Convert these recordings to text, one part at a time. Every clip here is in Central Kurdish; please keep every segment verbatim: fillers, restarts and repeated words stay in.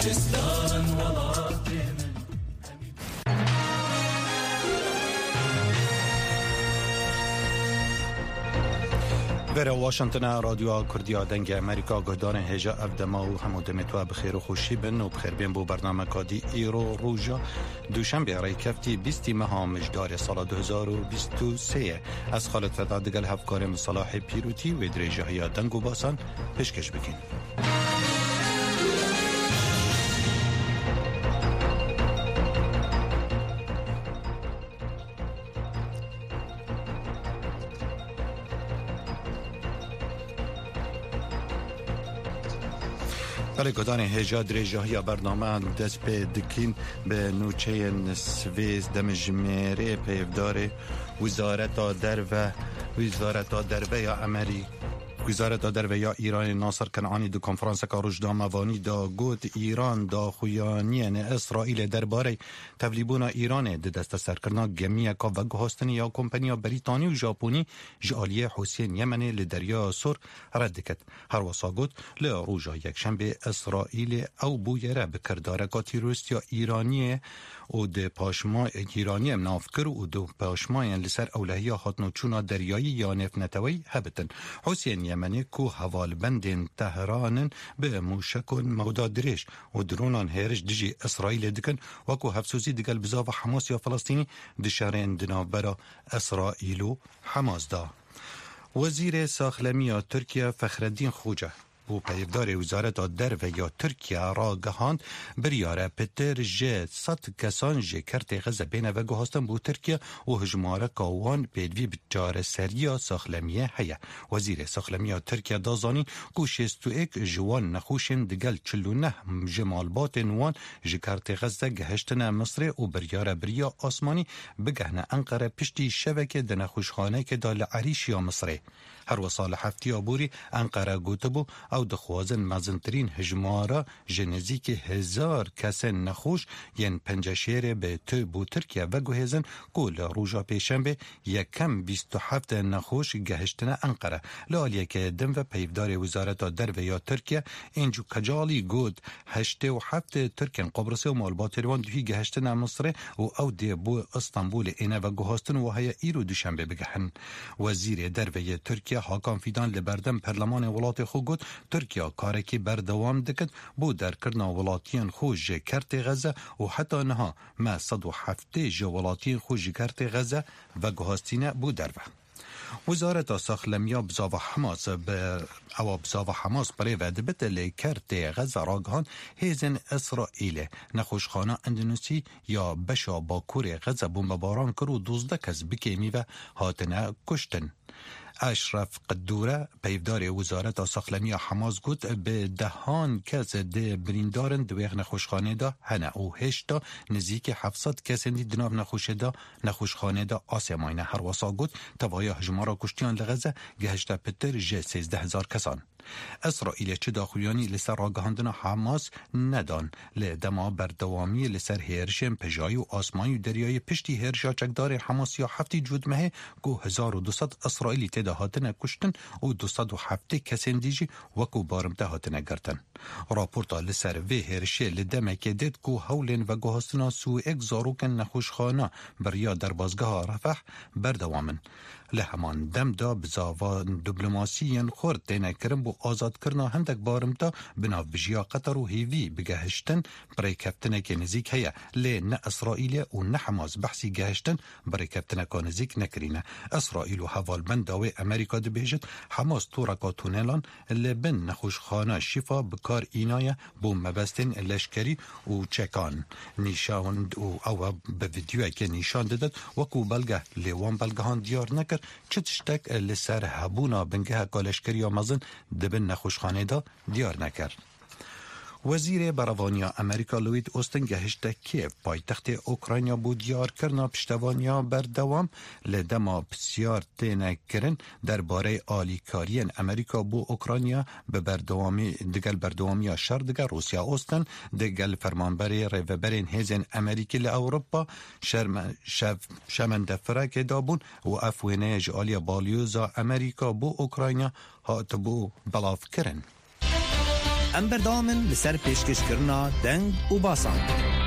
بلوچستان ولات من. بر واشنطن رادیو کردیا دنگ امریکا گهدان هجا افدما و همودمتوا بخیر و خوشی بن و بخیر بین بو برنامه کادی ایرو روژا دوشنبه رای کفتی بیستی مها مجدار سال دو هزار و بیست و سه از خالد فتا دگل هفکار مصلاح پیروتی و دریجه های دنگ و باسان پشکش بکین. بله گدان هجا دریجه برنامه دست به دکین به نوچه سویز دمجمره پیفدار وزارت در و وزارت در و یا امریکا وزارت در و یا ایران ناصر کنعانی دو کنفرانس که روزنامه وانی دا گوت ایران دا خویانیان اسرائیل درباره تبلیبون ایران ده دست سرکرنا گمیه که و گهستنی یا کمپنیا بریتانی و ژاپنی جالیه حسین یمنی لدریا سر رد کد. هر وسا گوت لروجا یک شنبه اسرائیل او بویره بکرداره که تیروریست ایرانی و ده پاشما ایرانی منافکر و دو پاشمایان لسر اولهی هاتنو چونا دریایی یا نفنتوی هبتن. حسین یمنی کو حوال بندین تهران به موشکون مودا دریش و درونان هرش دجی اسرائیل دکن و کو هفسوزی دگل بزاف حماس یا فلسطینی دشارین دنابرا اسرائیل و حماس دا. وزیر ساخلمی ترکیه فخرالدین خوجه و پیفدار وزارت در و یا ترکیه را گهاند بریاره پتر جه صد کسان جه کرت غزه بین و گهستن بو ترکیه و هجماره کاوان پیدوی بجار سریا ساخلمیه هیا. وزیر ساخلمیه ترکیه دازانی کوشستو ایک جوان نخوشن دگل چلو نه جمالبات نوان جه کرت غزه گهشتن مصر و بریاره بریا آسمانی بگهنه انقره پشتی شبکه دنخوشخانه که دال عریش یا مصره. هر وصال هفتی آبوری انقره گوتبو او دخوازن مزنترین هجمارا جنزیک هزار کسن نخوش ین پنجشیر به تو بو ترکیه و گوهزن کل روژا پیشنبه یکم بیست و هفت نخوش گهشتن انقره. لالیه که دم و پیفدار وزارت در و یا ترکیه اینجو کجالی گود هشته و هفت ترکن قبرس و مالبات روان دوی گهشتن مصر و او دی بو استانبول اینه و گوهستن و های ایرو دوشنبه بگهن. وزیر در و یا ترکیه حاکم فیدان لبردم پرلمان ولات خو گود ترکیه کارکی بردوام دکد بو در کرنا ولاتیان خوش کرت غزه و حتی نها ما صد و هفته جو ولاتیان خوش کرت غزه و گوهستینه بو در و. وزارت ساخلمیا بزاو حماس به او بزاو حماس برای ودبت لی کرت غزه راگهان هیزن اسرائیل نخوشخانه اندونوسی یا بشا باکور غزه بمباران کرو دوزده کس بکیمی و هاتنه کشتن. اشرف قدوره پیفدار وزارت ساخلمی حماس گوت به دهان کس ده بریندارن دویغ نخوشخانه دا هنه او هشتا نزیک هفتصد کس اندی دناب نخوشه دا نخوشخانه دا آسماینه. هر واسا گوت توایا هجمارا کشتیان لغزه گهشتا پتر جه سیزده هزار کسان. اسرائیل چه داخلیانی لسر راگهاندن حماس ندان لدما بردوامی لسر هرشن پجایی و آسمانی و دریای پشتی هرشا چکدار حماس یا هفتی جودمه گو هزار و دوصد اسرائیلی تدهاتن کشتن و دوصد و هفته کسین دیجی وکو بارم تهاتن گرتن. راپورتا لسر وی هرشه لدمه که دید گو هولین و گو هستنا سو اک زاروکن نخوشخانه بریا در بازگاه رفح بردوامن. لهمان دم دا بزاوان دیپلماسیین خورد تینه کرم بو آزاد کرنا هندک بارمتا بناو بجیا قطر و هیوی بگهشتن برای کفتنه که نزیک هیا لی نه اسرائیل و نه حماس بحثی گهشتن برای کفتنه که نزیک نکرینه. اسرائیل و حوال بنداوی امریکا ده بیجد حماس تورکا تونلان لبن نخوشخانه شفا بکار اینایه بو مبستن لشکری و چکان نیشان او او به ویدیوی که نیشان دادد وکو بلگه لیوان بلگهان دیار نکر چه تشتک لسر هبونا بنگه کالشکری آمازن دبن نخوشخانه دا دیار نکر. وزیر بروانیا امریکا لوید اوستن گهشته کیف پایتخت اوکراینیا بود دیار کرنا پشتوانیا بردوام لدما بسیار تینه کرن درباره آلیکارین امریکا بو اوکراینیا به بردوامی دگل بردوامی شر دگل روسیا اوستن دگل فرمانبری ریوبرین هیزن امریکی لاوروپا شرم شف شمنده فرک دابون و افوینه جالیا بالیوزا امریکا بو اوکراینیا هات بو بلاف کرن. ام بردامن لسر پیشکش کرنا دنگ و باسان.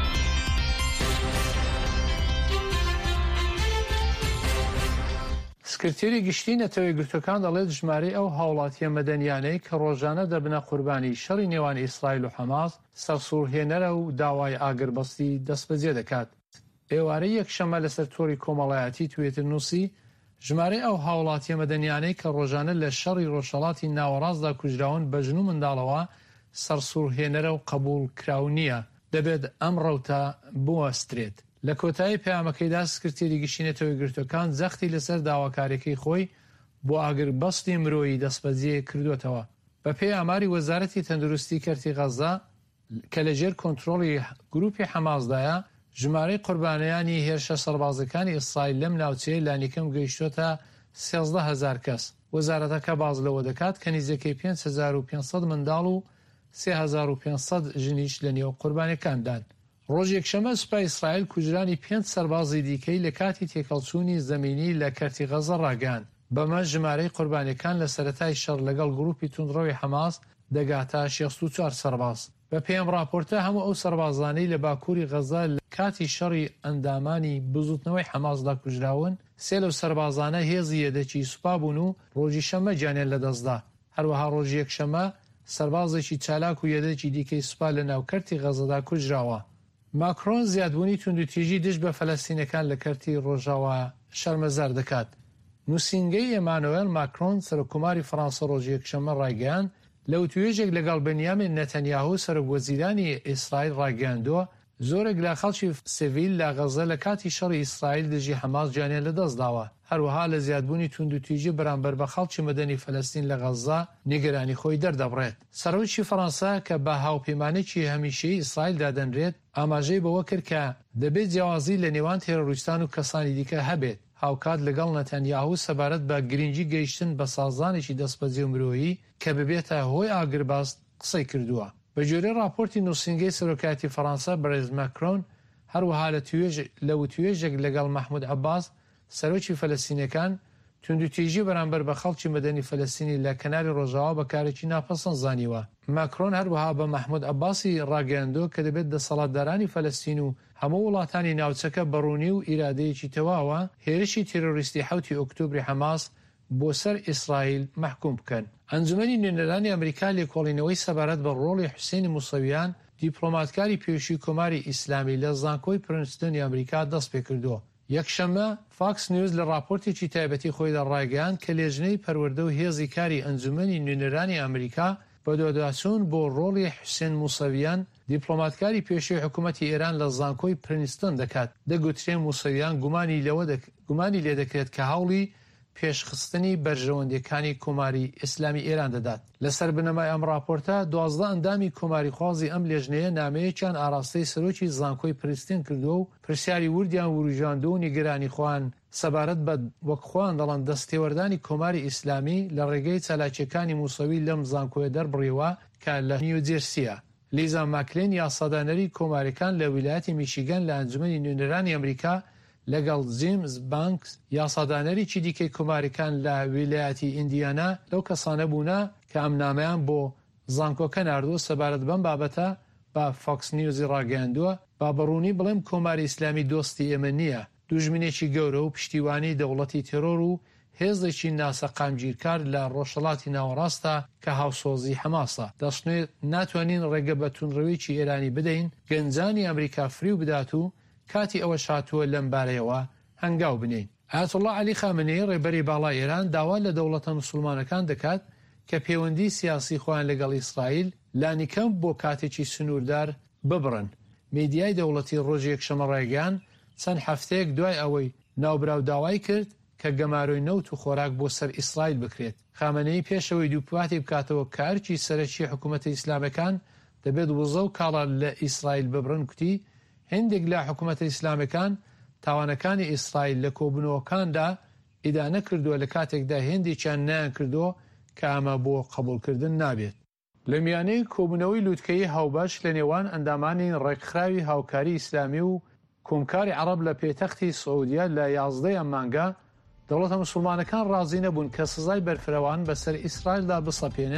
سکرتێری گشتی نەتەوەی گرتوەکان دەڵێت ژمارەی ئەو هاوڵاتیە مەدەنیانەی کە ڕۆژانە دەبنە قوربانی شەڕی نێوان ئیسرائیل و حەماس سەرسوڕهێنەرە و داوای ئاگربەستی دەستبەجێ دەکات. ئێوارەی یەکشەمە لەسەر تۆری کۆمەڵایەتی توێتر نووسی ژمارەی ئەو هاوڵاتیە مەدەنیانەی کە ڕۆژانە لە شەڕی ڕۆژهەڵاتی ناوەڕاستدا کوژراون بە ژن و منداڵەوە سەرسوڕهێنەرە و قبول کراو نییە دەبێت ئەم ڕەوتە بوەسترێت. لە کۆتایی پەیامەکەیدا سکرتێری گشتینەتەوەی گرتوەکان جەختی لەسەر داواکاریەکەی خۆی بۆ ئاگربەستی مرۆیی دەستبەجێ کردوێتەوە. بە پێی ئاماری وەزارەتی تەندروستی کەرتی غەزا کە لەژێر کۆنتڕۆڵی گروپی حەماسدایە ژمارەی قوربانیانی هێرشە سەربازەکانی ئیسرائیل لەم ناوچەیە لانیکەم گەیشتۆتە سێزدە هەزار کەس. وەزارەتەکە باز لەوە دەکات کە نزیکەی پێنج هەزار و پێنج سەد منداڵ و سێ هەزار و پێنج سەد ژنیش لە نێو قوربانیەکاندان. ڕۆژ یەکشەمە سوپای ئیسرائیل کوژرانی پێنج سەربازی دیکەی لە کاتی تێکەڵچوونی زەمینی لە کەرتی غەزە ڕاگەیاند. بەمە ژمارەی قوربانیەکان لە سەرەتای شەڕ لەگەڵ گروپی توندڕەوی حەماس دەگاتە شێست و چوار سەرباز. بە پێم راپۆرتە هەموو ئەو سەربازانەی لە باکووری غەزە لە کاتی شەڕی ئەندامانی بزوتنەوەی حەماسدا کوژراون سێ لەو سەربازانە هێزی یەدەکی سوپا بوون و ڕۆژی شەمە گیانیان لەدەستدا. هەروەها ڕۆژی یەکشەمە سەربازێکی چالاک و یەدەکی دیکەی سوپا لە ناوکەرتی غەزەدا کوژراوە. ماکرۆن زیادبوونی توندوتیژی دژ بە فەلەستینەکان لە کەرتی ڕۆژاوە شەرمەزار دەکات. نووسینگەی ئێمانوێل ماکرۆن سەرۆکوماری فەڕەنسا ڕۆژی یەکشەمە ڕایگەیاند لە وتوێژێک لەگەڵ بەنیامین نەتەنیاهو سەرۆکوەزیرانی ئیسرائیل ڕاگەیاندووە زۆرێک لە خەڵکی سیڤیل لە غەزە لە کاتی شەڕی ئیسرائیل دژی حەماس گیانیان لەدەستداوە. هەروەها لە زیادبوونی توندوتیژی بەرامبەر بە خەڵکی مەدەنی فەلەستین لە غەزە نیگەرانی خۆی دەردەبڕێت. سەرۆکی فەڕەنسا کە بە هاوپەیمانێکی هەمیشەیی ئیسرائیل دادەنرێت ئاماژەی بەوە کرد کە دەبێت جیاوازی لە نێوان تێرۆریستان و کەسانی دیکە هەبێت. هاوکات لەگەڵ نەتەنیاهو سەبارەت بە گرنگی گەیشتن بە سازانێکی دەستبەجێ و مرۆیی کە ببێتە هۆی ئاگرباست قسەی کردووە. بە جۆرەی راپۆرتی نووسینگەی سەرۆکایەتی فەڕەنسا بەڕێز ماکرۆن هەروەها لە وتوێژێک لەگەڵ مەحمود عەباس سەرۆکی فەلەستینەکان توندوتیژی بەرامبەر بە خەڵکی مەدەنی فەلەستینی لە کەناری ڕۆژاوا بەکارێکی ناپەسەند زانیوە. ماکرۆن هەروەها بە مەحمود عەباسی ڕاگەیاندووە کە دەبێت دەسەڵاتدارانی فەلەستین و هەموو وڵاتانی ناوچەکە بەڕوونی و ئیرادەیەکی تەواوە هێرشی تێرۆریستی حوتی ئۆکتۆبری حەماس بۆ سەر ئیسرائیل محکوم بکەن. ئەنجومەنی نوێنەرانی ئەمریکا لێکۆڵینەوەی سەبارەت بە ڕۆڵی حوسێنی موسەویان دیپلۆماتکاری پێویشی کۆماری ئیسلامی لە زانکۆی پرنستۆنی ئەمریکا دەست پێ کردووە. یەکشەمە فاکس نیوز لە راپۆرتێکی تایبەتی خۆیدا ڕایگەیاند کە لێژنەی پەروەردە و هێزی کاری ئەنجومەنی نوێنەرانی ئەمریکا بە دۆداچوون بۆ ڕۆڵی حوسێن موسەویان دیپلۆماتکاری پێشەوەی حکوومەتی ئێران لە زانکۆی پرنستۆن دەکات. دەگوترێن موسەویان گومانی لەوە گومانی لێ دەکرێت کە هەوڵی پێشخستنی بەرژەوەندەکانی کۆماری ئیسلامی ئێران دەدات. لەسەر بنەمای ئەم راپۆرتە دوازدە ئەندامی کۆماری خوازی ئەم لێژنەیە نامەیەکیان ئاراستەی سەرۆکی زانکۆی پرستین کردووە و پرسیاری وردیان وروژاندۆ و نیگەرانی خۆیان سەبارەت بە وەکخۆیان دەڵێن دەستێوەردانی کۆماری ئیسلامی لە ڕێگەی چالاکیەکانی موسەوی لەم زانکۆیە دەربڕیەوە کە لە نیوجێرسیە. لیزا ماکلین یاسادانەری کۆماریەکان لە ویلایەتی میشیگان لە ئەنجومەنی نوێنەرانی ئەمریکا لەگەڵ جیمز بانکس یاسادانەریی دیکەی کۆماریەکان لە ویلایەتی ئیندیانا لەو کەسانە بوونە کە ئەم نامەیان بۆ زانکۆکە ناردووە سەبارەت بەم بابەتە بە فاکس نیوزی ڕاگەیاندووە با بەڕوونی بڵێم کۆماری ئیسلامی دۆستی ئێمە نییە، دوژمنێکی گەورە و پشتیوانی دەوڵەتی تێرۆر و هێزێکی ناسەقامگیرکار لە ڕۆژهەڵاتی ناوەڕاستە کە هاوسۆزی حەماسە. دەستنوێت ناتوانین ڕێگە بە توندڕەویی ئێرانی بدەین گەنجانی ئەمریکا فریو بدات و کاتی ئەوە شاتووە لەم بارەیەوە هەنگاو بنین. ئایەتوڵڵا عەلی خامنەیی ڕێبەری باڵای ئێران داوا لە دەوڵەتە موسڵمانەکان دەکات کە پەیوەندی سیاسی خۆیان لەگەڵ ئیسرائیل لانیکەم بۆ کاتێکی سنووردار ببڕن. میدیای دەوڵەتی ڕۆژ یەکشەمە ڕایگەیاند چەند هەفتەیەک دوای ئەوەی ناوبراو داوای کرد کە گەماروی نەوت و خۆراک بۆ سەر ئیسرائیل بکرێت. خامنەیی پێشەوەی دووپاتی بکاتەوە کارکی سەرەکی حکوومەتە ئیسلامەکان دەبێت وزە و کاڵا لە ئیسرائیل ببڕن کوتی هەندێک لە حکوومەتە ئیسلامەکان تاوانەکانی ئیسرائیل لە کۆبوونەوەکاندا ئیدا نەکردووە لە کاتێکدا هێندێکیان نیان کردووە کە ئەمە بۆ قبولکردن نابێت. لە میانەی کۆبوونەوەی لووتکەی هاوبەش لە نێوان ئەندامانی ڕێکخراوی هاوکاری ئیسلامی و کۆمکاری عەرەب لە پێتەختی سعودیە لە یازدەی ئەم مانگە دەوڵەتە موسڵمانەکان ڕازی نەبوون کە سزای بەرفرەوان بەسەر ئیسرائیلدا بسەپێنن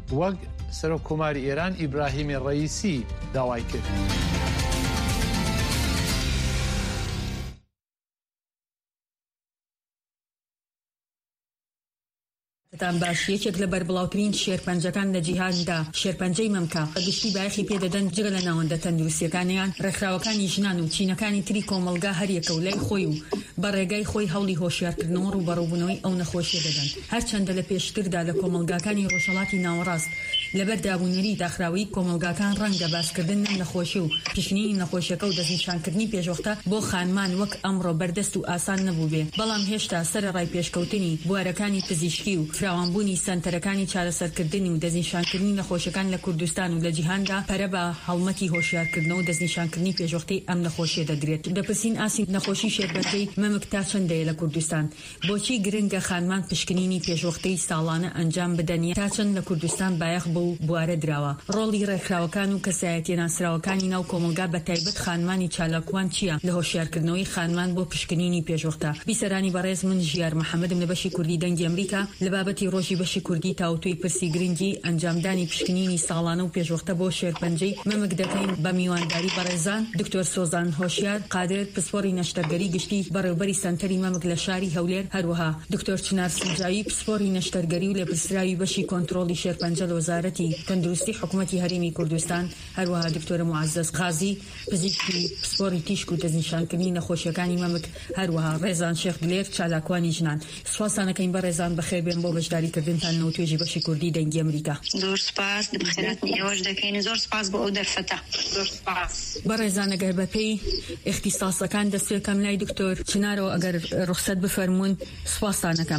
وەک سەرۆککۆماری ئێران ئیبراهیمی ڕەییسی داوای کرد. تان باش یەکێک لە بەربڵاوترین شێرپەنجەکان لە جیهاندا شێرپەنجەی مەمکە گشتی بایەخی پێدەدەن جگە لە ناوەندە تەندروستیەکانیان ڕێکخراوەکانی ژنان و چینەکانی تری کۆمەلگا هەریەکە و لای خۆی و بە ڕێگای خۆی هەوڵی هۆشیارکردنەوە و بەڕووبوونەوەی ئەو نەخۆشیە دەدەن هەرچەندە لە پێشتردا لە کۆمەلگاکانی ڕۆژهەڵاتی ناوەڕاست لەبەر دابوونەری داخراوی کۆمەلگاکان ڕەنگە باسکردن نەم نەخۆشی و پیشنینی نەخۆشیەکە و دەستنیشانکردنی پێشوەختە بۆ خانمان وەک ئەمڕۆ بەردەست و ئاسان نەبوو بێ بەڵام هێشتا سەرەڕای پێشکەوتنی بوارەکانی پزیشکی و فراوانبوونی سەنتەرەکانی چارەسەرکردنی و دەستنیشانکردنی نەخۆشیەکان لە کوردستان و لە جیهاندا پەرە بە هەڵمەتی هۆشیارکردنەوە و دەستنیشانکردنی پێشوەختەی ئەم نەخۆشیە دەدرێت دەپرسین ئاسی نەخۆشی شێرپەنجەی مەمک تا چەندەیە لە کوردستان بۆچی گرنگە خانمان پشکنینی پێشوەختەی ساڵانە ئەنجام بدەنیە تا چەند لە کوردستان بایەخ بە و بوارە دراوە ڕۆڵی ڕێکخراوەکان و کەسایەتیە ناسراوەکانی ناو کۆمەلگا بە تایبەت خانمانی چالاکوان چییە لە هۆشیارکردنەوەی خانمان بۆ پشکنینی پێشوەختە بیسەرانی بەڕێز من ژیار محەممەدم لە بەشی کوردی دەنگی ئەمریکا لە بابەتی ڕۆژی بەشی کوردی تاوتوی پرسی گرنگی ئەنجامدانی پشکنینی ساڵانە و پێشوەختە بۆ شێرپەنجەی مەمک دەکەین بە میوانداری بەڕێزان دکتۆر سۆزان هۆشیار قادر پسپۆڕی نەشتەرگەری گشتی بەڕێوەبەری سەنتەری مەمک لە شاری هەولێر هەروەها دکتۆر چنار سنجاوی پسپۆڕی نەشتەرگەری و لێپرسراوی بەشی کۆنتڕۆڵی شێرپەنجە لە وەزارەتی تەندروستی حکوومەتی هەرێمی کوردستان هەروەها دکتۆرە معزەز غازی پزیشکی پسپۆڕی تیشک و دەستنیشانکردنی نەخۆشیەکانی مەمک هەروەها ڕێزان شێخ دلێر چالاکوانی ژنان سوپاسانەکەین بە ڕێزان بەخێر بێن بۆ بەشداریکردنتان لەو توێژی بەشی کوردی دەنگی ئەمریکا زۆر سپاس بەخێراتنی ئێوەش دەکەین زۆر سپاس بۆ ئەو دەرفەتە زۆر سپاس بە ڕێزان ئەگەر بەپێی اختصاسەکان دەست پێکەم لای دکتۆر چنارەوە ئەگەر ڕوخسەت بفەرمون سوپاسانەکەم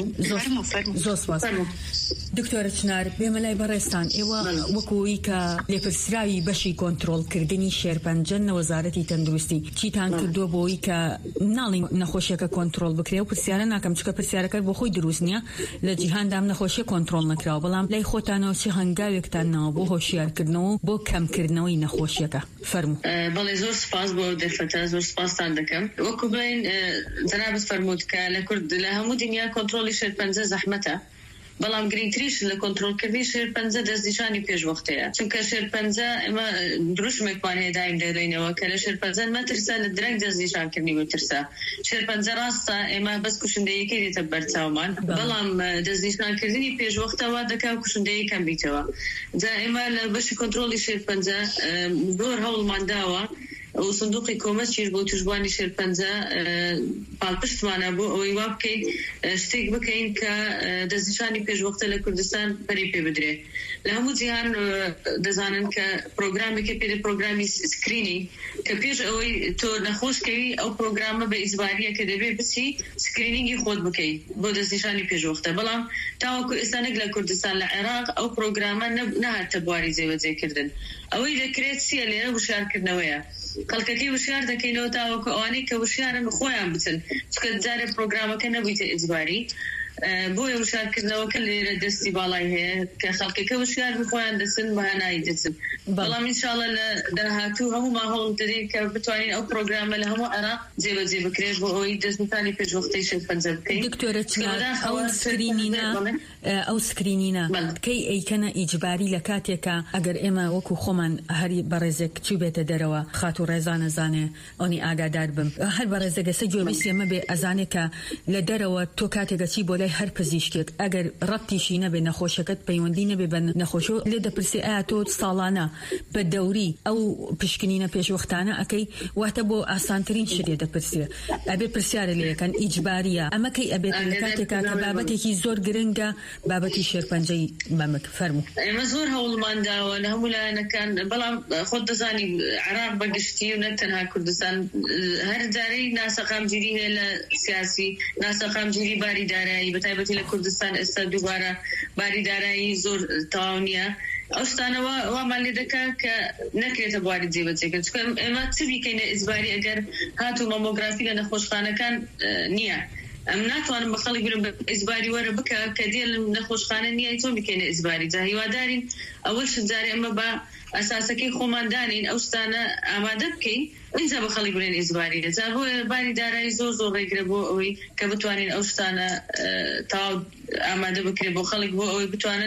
زۆر سپاس دکتۆرە چنار بێمە لای بەڕێستان ئێوە وەکوی کە لێپرسراوی بەشی کۆنتڕۆڵکردنی شێرپەنجە لە وەزارەتی تەندروستی چیتان کردووە بۆی کە ناڵی نەخۆشیەکە کۆنتڕۆڵ بکرێ و پرسیارە ناکەم چکە پرسیارەکە بۆ خۆی دروست نییە لە جیهاندام نەخۆشیە کۆنتڕۆڵ نەکراوە بەڵام لای خۆتانەوە چی هەنگاوێکتانەوە بۆ هۆشیارکردنەوە بۆ کەمکردنەوەی نەخۆشیەکە فەرموو. بەڵێ زۆر سپاس بۆ دەرفەتە زۆر سپاستان دەکەم وەکو بڵێن جەنابەت فەرمووت کە لە کورد لە هەموو دنیا کۆنتڕۆڵی شێرپەنجە زەحمەتە بەڵام گرنگتریش لە کۆنتڕۆڵکردنی شێرپەنجە دەستنیشانی پێشوەختەیە چونکە شێرپەنجە ئێمە دروشمێکمان هەیە دایم دەدەینەوە کە لە شێرپەنجە مەترسە لە درەنگ دەستنیشانکردنی وترسە شێرپەنجە ڕاستە ئێمە بەس کوشندەیەکەی دێتە بەرچاومان بەڵام دەستنیشانکردنی پێشوەختەوە دەکا کوشندەیە کەم بیتەوە جا ئێمە لە بەشی کۆنتڕۆڵی شێرپەنجە زۆر هەوڵمان داوە و صندوقی کۆمەچیش بۆ توشبوانی شێرپەنجە پاڵپشتمانە بۆ ئەوەی وا بکەین شتێک بکەین کە دەستنیشانی پێشوەختە لە کوردستان پەری پێ بدرێ لە هەموو جیهان دەزانن کە پرۆگرامێکە پێدە پرۆگرامی سکرینینگ کە پێش ئەوەی تۆ نەخۆشکەوی ئەو پرۆگرامە بە ئیزباریە کە دەبێت بچی سکرینینگی خۆت بکەیت بۆ دەستنیشانی پێشوەختە بەڵام تاوەکو ئێستا نەک لە کوردستان لە عێراق ئەو پرۆگرامە نەهاتە بواری جێبەجێکردن ئەوەی دەکرێت چیە لێرە وشارکردنەوەیە خەڵکەکەی وشیار دەکەینەوە تاوەکو ئەوانەی کە وشیارن خۆیان بچن چکە جارێ پرۆگرامەکە نەبوویتە ئیجباری بۆیە وشارکردنەوەکە لێرە دەستی باڵای هەیە کە خەڵکەکە وشیار بخۆیان دەچن بە هەنایی دەچن بەڵام ئینشاڵڵا لە داهاتوو هەموومان هەوڵ دەدەین کە بتوانین ئەو پرۆگرامە لە هەموو عێراق جێبەجێ بکرێت بۆ ئەوەی دەستنیشانی پێشوەختەی شێرپەنجە بکەین. دکتۆرە چنار ئەو سکرینینە ئەو سکرینینە کەی ئەیکەنە ئیجباری لە کاتێکە ئەگەر ئێمە وەکو خۆمان هەری بەڕێزێک چوو بێتە دەرەوە خات و ڕێزانە زانێ ئەوی ئاگادار بم هەر بەڕێزەگەسە گوێویستی ئەمە بێ ئەزانێکە لە دەرەوە تۆ کاتێکە چی بۆ لای هەر پزیشکێک ئەگەر ڕەتیشی نەبێ نەخۆشەکەت پەیوەندی نەبێ بە نەخۆشە لێ دەپرسی ئایا تۆ ساڵانە بە دەوری ئەو پشکنینە پێشوەختانە ئەەکەی واتە بۆ ئاسانترین شتێ دەپرسێ ئەبێ پرسیارە لێەکەن ئیجباریە ئەمەکەی ئەبێت لە کاتێکا کە بابەتێکی زۆر گرنگە بابەتی شێرپەنجەی مەمک فەرموو. ئێمە زۆر هەوڵمان داوە لە هەموو لایەنەکان بەڵام خۆت دەزانی عێراق بەگشتی و نەتەنها کوردستان هەر جارەی ناسەقامگیری هەیە لە سیاسی ناسەقامگیری باری دارایی بەتایبەتی لە کوردستان ئێستا دووبارە باری دارایی زۆر تەواو نییە ئەو شتانەوە وامان لێ دەکا کە نەکرێتە بواری جێبەجێکرد چکە ئێمە چ بیکەینە ئیجباری ئەگەر هاتوو مەمۆگرافی لە نەخۆشخانەکان نییە ئەم ناتوانم بە خەڵک برم ئیجباری وەرە بکە کە دێ نەخۆشخانە نییە تۆ بکەینە ئیجباری جا هیوادارین ئەوەش جارێ ئەمە بە ئەساسەکەی خۆمان دانین ئەو شتانە ئامادە بکەین اینجا بە خەڵک برێن ئیجباری دەجا بۆ باری دارایی زۆر زۆر ڕێگرە بۆ ئەوەی کە بتوانین ئەو شتانە تاو ئامادە بکرێت بۆ خەڵک بۆ ئەوەی بتوانن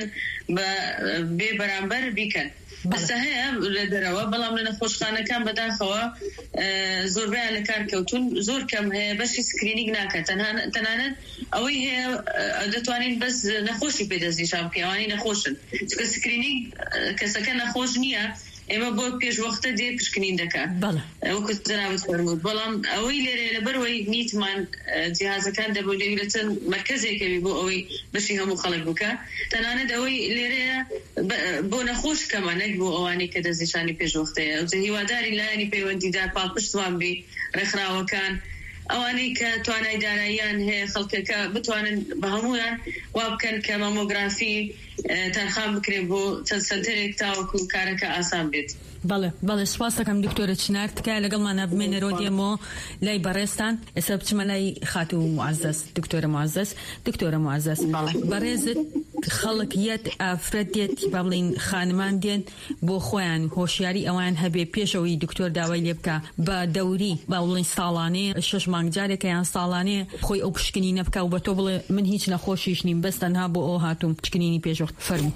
بێ بەرامبەر بیکەن بەسە هەیە لە دەرەوە بەڵام لە نەخۆشخانەکان بەداخەوە زۆربیان لە کار کەوتون زۆر کەم هەیە بەشی سکرینینگ ناکات تەنانەت ئەوەی هەیە دەتوانین بەس نەخۆشی پێدەستنیشان بکەین ئەوانەی نەخۆشن چونکە سکرینینگ کەسەکە نەخۆش نییە ئێمە بۆ پێش وەختە دێ پشکنین دەکات وەکو جەنابەت فەرموود بەڵام ئەوەی لێرە لەبەرەوەی نیتمان جیهازەکان دەبوو لە چەند مەرکەزێکەوی بۆ ئەوەی بەشی هەموو خەڵک بکە تەنانەت ئەوەی لێرەیە بۆ نەخۆش کەمە نەک بۆ ئەوانەی کە دەستنیشانی پێش وەختەیە هیواداری لایەنی پەیوەندیدار پاڵپشتوان بی ڕێکخراوەکان ئەوانەی کە توانای داراییان هەیە خەڵکەکە بتوانن بە هەمویان وا بکەن کە مامۆگرافی تەنخان بکرێن بۆ چەند سەنتەرێک تاوەکو کارەکە ئاسان بێت. بەڵێ بەڵێ سپاس دەکەم دکتۆرە چنار تکایە لەگەڵمانە بمێنەرەوە دێمەوە لای بەڕێستان ئێستا بچمە لای خاتوو معەزەز دکتۆرە معەزەز دکتۆرە معەزەز بەڕێزت خەڵک یەت ئافرەت دێت با بڵین خانمان دێن بۆ خۆیان هۆشیاری ئەوان هەبێ پێشەوەی دکتۆر داوای لێ بکە بە دەوری با بڵین ساڵانەیە شەش مانگ جارێکە یان ساڵانەیە خۆی ئەو پشکنینە بکە و بە تۆ بڵێ من هیچ نەخۆشیش نیم بەس تەنها بۆ ئەو هاتووم پشکنینی پێشوەخت فەرموو.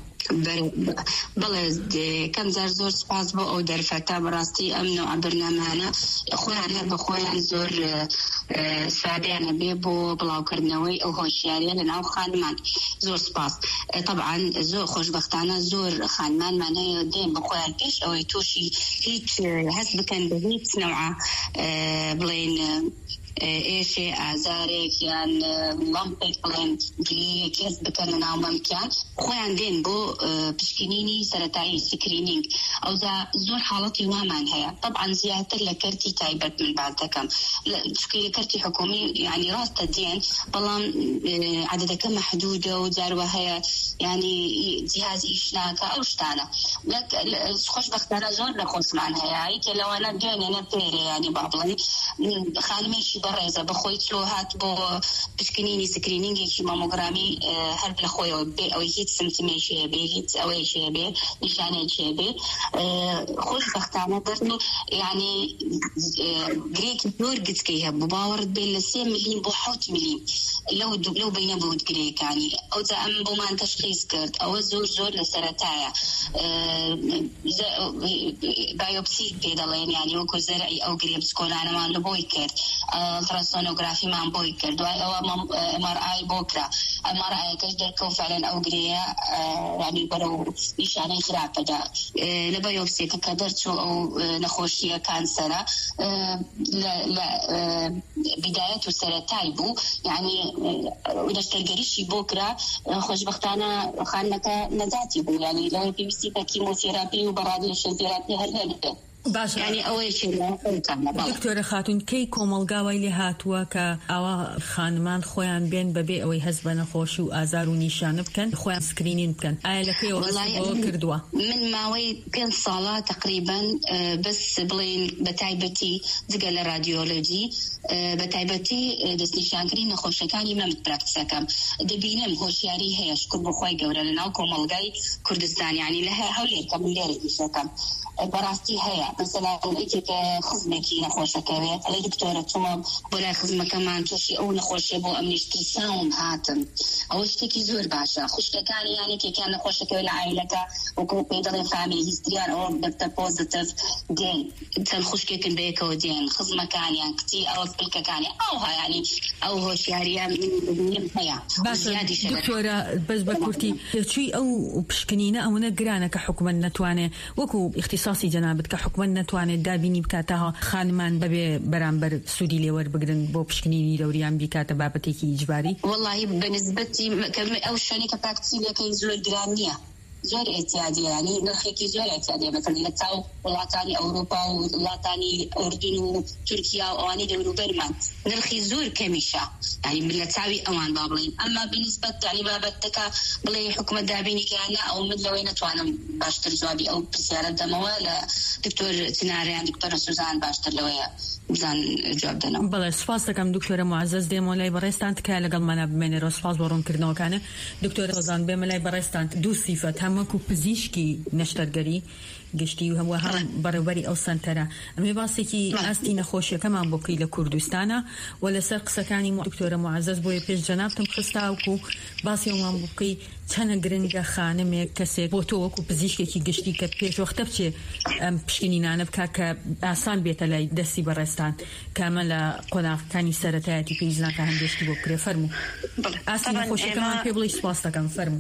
بەڵێ کەم جار زۆر سپاس بۆ ئەو دەرفەتە بەڕاستی ئەم نوع بەرنامانە خۆیان هەر بە خۆیان زۆر سادیانە بێ بۆ بڵاوکردنەوەی ئەو هۆشیاریە لە ناو خانمان زۆر سپاس. طبعا زۆر خۆشبەختانە زۆر خانمانمان هەیە دێن بە خۆیان پێش ئەوەی تووشی هیچ هەست بکەن بە هیچ نەوعە بڵێن ئێشێ ئازارێک یان لەمپێک بڵێن گریەیەک هەست بکەن لە ناو مەمکیان خۆیان دێن بۆ پشکنینی سەرەتایی سکرینینگ ئەودا زۆر حاڵەتی وامان هەیە طبعا زیاتر لە کەرتی تایبەت من باز دەکەم چونکە لە کەرتی حکومی یعنی ڕاستە دێن بەڵام عەدەدەکە مەحدودە و جاروە هەیە یعنی جیهازی ئیش ناکە ئەو شتانە خۆشبەختانە زۆر لە خۆسمان هەیە کە لەوانە دوێنێنە پێرێ ینی با بڵێن خانمێکی بەڕێزە بەخۆی چۆ هات بۆ پشکنینی سکرینینگێکی مامۆگرامی هەر لە خۆیەوە بێ ئەوەی هیچ سمتمێشیە بێ هیچ ئەوەیشیە بێ نیشانێکیە بێ خۆشبەختانە دەرن یعنی گرێکی زۆر گچکەی هەبوو باوەڕت بێ لە سێ ملیم بۆ حەوت ملیم لەو لەو بینە بوت گرێکانی ئەوجا ئەم بۆمان تەشخیص کرد ئەوە زۆر زۆر لە سەرەتایە بایۆپسی پێ دەڵێن یعنی وەکو زەرعی ئەو گرێ بچکۆلانەمان لە بۆی کرد ئەلتراسۆنۆگرافیمان بۆی کرد دوای ئەوە ئەم ئار ئای بۆ کرا ئەم ئار ئایەکەش دەرکەوت فعلەن ئەو گرێیە ینی بەرەو نیشانەی خراپەدا لە بایۆپسیەکە کە دەرچوو ئەو نەخۆشیە کانسەرە لە بیدایەت و سەرەتای بوو یعنی دەشتەرگەریشی بۆ کرا خۆشبەختانە خانمەکە نەجاتی بوو یعنی لەوەی پێویستی بە کیمۆتێراپی و بە ڕادیۆشنتێراپی هەر نەبێت. باش ینی ئەوەیەکی دکتۆرە خاتون کەی کۆمەلگاوای لێ هاتووە کە ئەوە خانمان خۆیان بێن بەبێ ئەوەی هەست بە نەخۆشی و ئازار و نیشانە بکەن خۆیان سکرینین بکەن ئایا لەکەیەوە هەست کردووە؟ من ماوەی پێنج ساڵە تقریبان بەس بڵێن بە تایبەتی جگە لە رادیۆلۆجی بە تایبەتی دەستنیشانکردنی نەخۆشیەکانی مەمت پراکتسەکەم دەبینم هۆشیاری هەیە شکر بەخوای گەورە لە ناو کۆمەڵگای کوردستان یعنی لە هەولێرکەم لێرە ئیشەکەم بەڕاستی هەیە مثلا ئەوەیەکێکە خزمێکی نەخۆشەکەوێت ئەڵێ دکتۆرە چۆم بۆ لای خزمەکەمان تووشی ئەو نەخۆشیە بۆ ئەمنیشتی ساوم هاتم ئەوە شتێکی زۆر باشە خوشکەکانی یانی کێکیان نەخۆشەکەوێت لە عایلەکە وەکو پێی دەڵێن فامیلی هیستریان ئەوە دەکتە پۆزتیڤ دێن چەند خوشکێکن بەیەکەوە دێن خزمەکانیان کچی ئەوە پلکەکانی ئەوها ینی ئەو هۆشیاریە من هەیە دکتۆرە بەس بە کورتی چووی ئەو پشکنینە ئەوەنە گرانە کە حکومەت نەتوانێت وەکو اختصاصی جەنابەت کە حکومەت نەتوانێت دابینی بکاتەوە خانمان بەبێ بەرامبەر سوودی لێوەربگرن بۆ پشکنینی لەوریان بیکاتە بابەتێکی ئیجباری؟ وەڵڵاهی بەنسبەتی ئەو شوێنی کە پراکتیسیەکەی زۆر گران نییە زۆر احتیاجی ینی نرخێکی زۆر احتیاجی مثلا لە چاو وڵاتانی ئەوروپا و وڵاتانی ئوردون و تورکیا و ئەوانەی دەوروبەرمان نرخی زۆر کەمیشە ینی لە چاوی ئەوان با بڵێن ئەمما بنسبەت ینی بابەتەکە بڵێ حکومەت دابینی کە هەنا ئەو من لەوەی نەتوانم باشتر جوابی ئەو پرسیارە دەمەوە لە دکتۆر چنارەیان دکتۆرە سوزان باشتر لەوەیە بزان جواب دەنەوە. بەڵێ سپاس دەکەم دکتۆرە معەزەز دێمەوە لای بەڕێستان تکایە لەگەڵمانە بمێنێرەوە سپاس بۆ ڕوونکردنەوەکانە دکتۆرە سوزان بێمە لای بەڕێستان دوو سیفەت هەموەکو پزیشکی نەشتەرگەری گشتی و هەموو هەم بەڕێوەبەری ئەو سنتەرە ئەمێ باسێکی ئاستی نەخۆشیەکەمان بۆکەی لە کوردستانە و لەسەر قسەکانی دکتۆرە معزەز بۆیە پێش جەنابتم خستاوکو باسی ئەومان بکەی چەنە گرنگە خانمێک کەسێک بۆ تۆ وەکو پزیشکێکی گشتی کە پێشوەختە بچێ ئەم پشکنینانە بکە کە ئاسان بێتە لای دەستی بەڕێستان کامە لە قۆناغەکانی سەرەتایەتی پێویستناکە هەندێشتی بۆ بکرێ فەرموو ئاستی نەخۆشیەکەمان پێ بڵێ سوپاس دەکەم فەرموو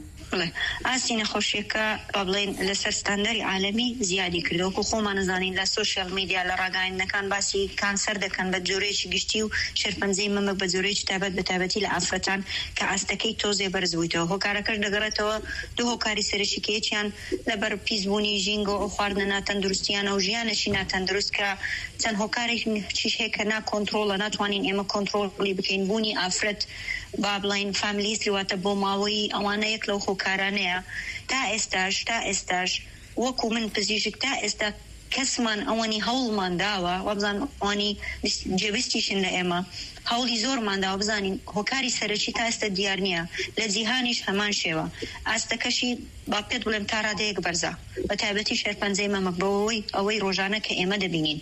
ئاستی نەخۆشیەکە با بڵێن لەسەر ستاندەری عالەمی زیادی کردەوە و خۆمان نزانین لە سۆشیال میدیا لە ڕاگەیاندنەکان باسی کانسەر دەکەن بە جۆرەیەکی گشتی و شێرپەنجەی مەمەک بە جۆرەیەکی تایبەت بە تایبەتی لە ئافرەتان کە ئاستەکەی تۆزێ بەرز بوویتەوە هۆکارەکەش دەگەڕێتەوە دوو هۆکاری سەرەکی کە یەکیان لەبەر پیسبوونی ژینگە و خواردنە ناتەندروستیانە و ژیانەشی ناتەندروست کە چەند هۆکارێکیش هەیە کە ناکۆنترۆڵە ناتوانین ئێمە کۆنترۆڵی بکەین بوونی ئافرەت با بڵین فامیلی سرواتە بۆ ماوەی ئەوانە یەک لەو هۆکارانەیە تا ئێستاش تا ئێستاش وەکو من پزیشک تا ئێستا کەسمان ئەوانی هەوڵمان داوە وابزان ئەوانی جێبستیشن لە ئێمە هەوڵی زۆرمان داوە بزانین هۆکاری سەرەکی تا ئێستا دیار نییە لە جیهانیش هەمان شێوە ئاستەکەشی با پێت بڵێم تا ڕادەیەک بەرزە بە تایبەتی شێرپەنجەی مەمەک بەوەی ئەوەی ڕۆژانە کە ئێمە دەبینین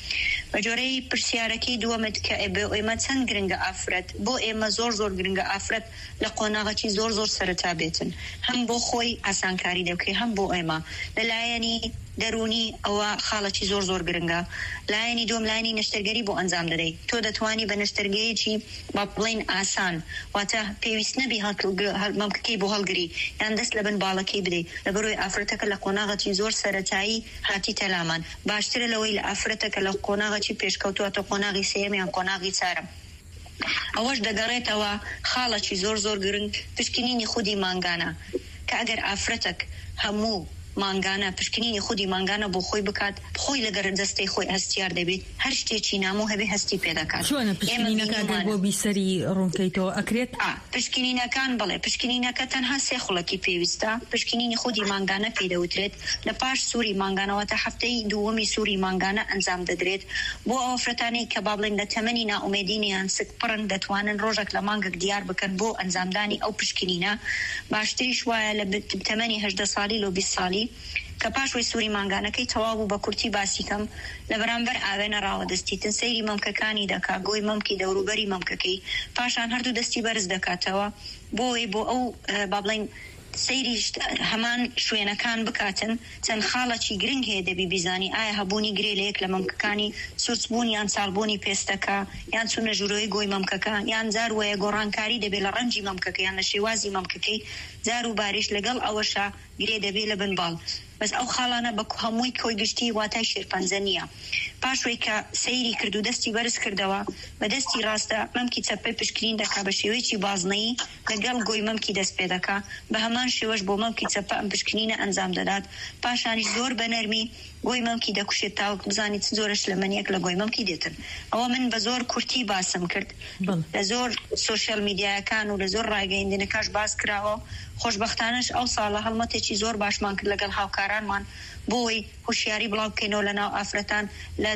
بە جۆرەی پرسیارەکەی دووەمت کە ئێمە چەند گرنگە ئافرەت بۆ ئێمە زۆر زۆر گرنگە ئافرەت لە قۆناغەکی زۆر زۆر سەرەتا بێتن هەم بۆ خۆی ئاسانکاری دەکەی هەم بۆ ئێمە لەلایەنی دەرونی ئەوە خاڵەکی زۆر زۆر گرنگە لایەنی دۆم لایەنی نەشتەرگەری بۆ ئەنجام دەدەیت تۆ دەتوانی بە نەشتەرگەیەکی با بڵین ئاسان واتە پێویست نەبی مەمکەکەی بۆ هەڵگری یان دەست لە بن باڵەکەی بدەیت لەبەرەوەی ئافرەتەکە لە قۆناغەکی زۆر سەرەتایی هاتی تەلامان باشترە لەوەی لە ئافرەتەکە لە قۆناغەکی پێشکەوتووەتە قۆناغی سێم یان قۆناغی چارەم ئەوەش دەگەڕێتەوە خاڵەکی زۆر زۆر گرنگ پشکنینی خودی مانگانە کە ئەگەر ئافرەتەک هەموو مانگانە پشکنینی خودی مانگانە بۆ خۆی بکات خۆی لەگەر دەستەی خۆی هەستیار دەبێت هەر شتێکی نامۆ هەبێ هەستی پێ دەکات چۆنە پشکنینەکە بۆ بیسەری ڕوونکەیتەوە ئەکرێت پشکنینەکان بڵێ پشکنینەکە تەنها سێ خوڵەکی پێویستە پشکنینی خودی مانگانە پێدەوترێت لە پاش سووری مانگانەوە تا هەفتەی دووەمی سووری مانگانە ئەنجام دەدرێت بۆ ئەو ئافرەتانەی کە با بڵێن لە تەمەنی ناومێدینیان سک پڕن دەتوانن ڕۆژێک لە مانگێک دیار بکەن بۆ ئەنجامدانی ئەو پشکنینە باشتریش وایە لە تەمەنی هەژدە ساڵی لۆ بیست ساڵی کە پاشوی سووری مانگانەکەی تەواو بوو بە کورتی باسیکەم لە بەرامبەر ئاوێنە ڕاوەدەستیتن سەیری مەمکەکانی دەکا گۆی مەمکی دەوروبەری مەمکەکەی پاشان هەردوو دەستی بەرز دەکاتەوە بۆی بۆ ئەو با بڵین سەیری هەمان شوێنەکان بکاتن چەند خاڵەکی گرنگ هەیە دەبی بیزانی ئایا هەبوونی گرێ لە یەک لە مەمکەکانی سوورچبوون یان ساڵبوونی پێستەکە یان چوونە ژوورۆی گۆی مەمکەکە یان جار وەیە گۆڕانکاری دەبێت لە ڕەنجی مەمکەکە یان لە شێوازی مەمکەکەی جار و باریش لەگەڵ ئەوەشە گرێ دەبێت لە بنباڵ بەس ئەو خاڵانە بە هەمووی کۆی گشتی واتای شێرپەنجە نییە پاشوەی کە سەیری کرد و دەستی بەرز کردەوە بە دەستی ڕاستە مەمکی چەپەی پشکنین دەکا بە شێوەیەکی بازنەیی لەگەڵ گۆی مەمکی دەست پێ دەکا بە هەمان شێوەش بۆ مەمکی چەپە ئەم پشکنینە ئەنجام دەدات پاشانیش زۆر بە نەرمی گۆی مەمکی دەکوشێت تاوەک بزانیت زۆرش لە منیەک لە گۆی مەمکی دێتن ئەوە من بە زۆر کورتی باسم کرد لە زۆر سۆشیال میدیایەکان و لە زۆر ڕاگەیاندنەکەش باس کراوە خۆشبەختانەش ئەو ساڵە هەڵمەتێکی زۆر باشمان کرد لەگەڵ هاوکارانمان بۆی هوشیاری بڵاو بکەینەوە لە ناو ئافرەتان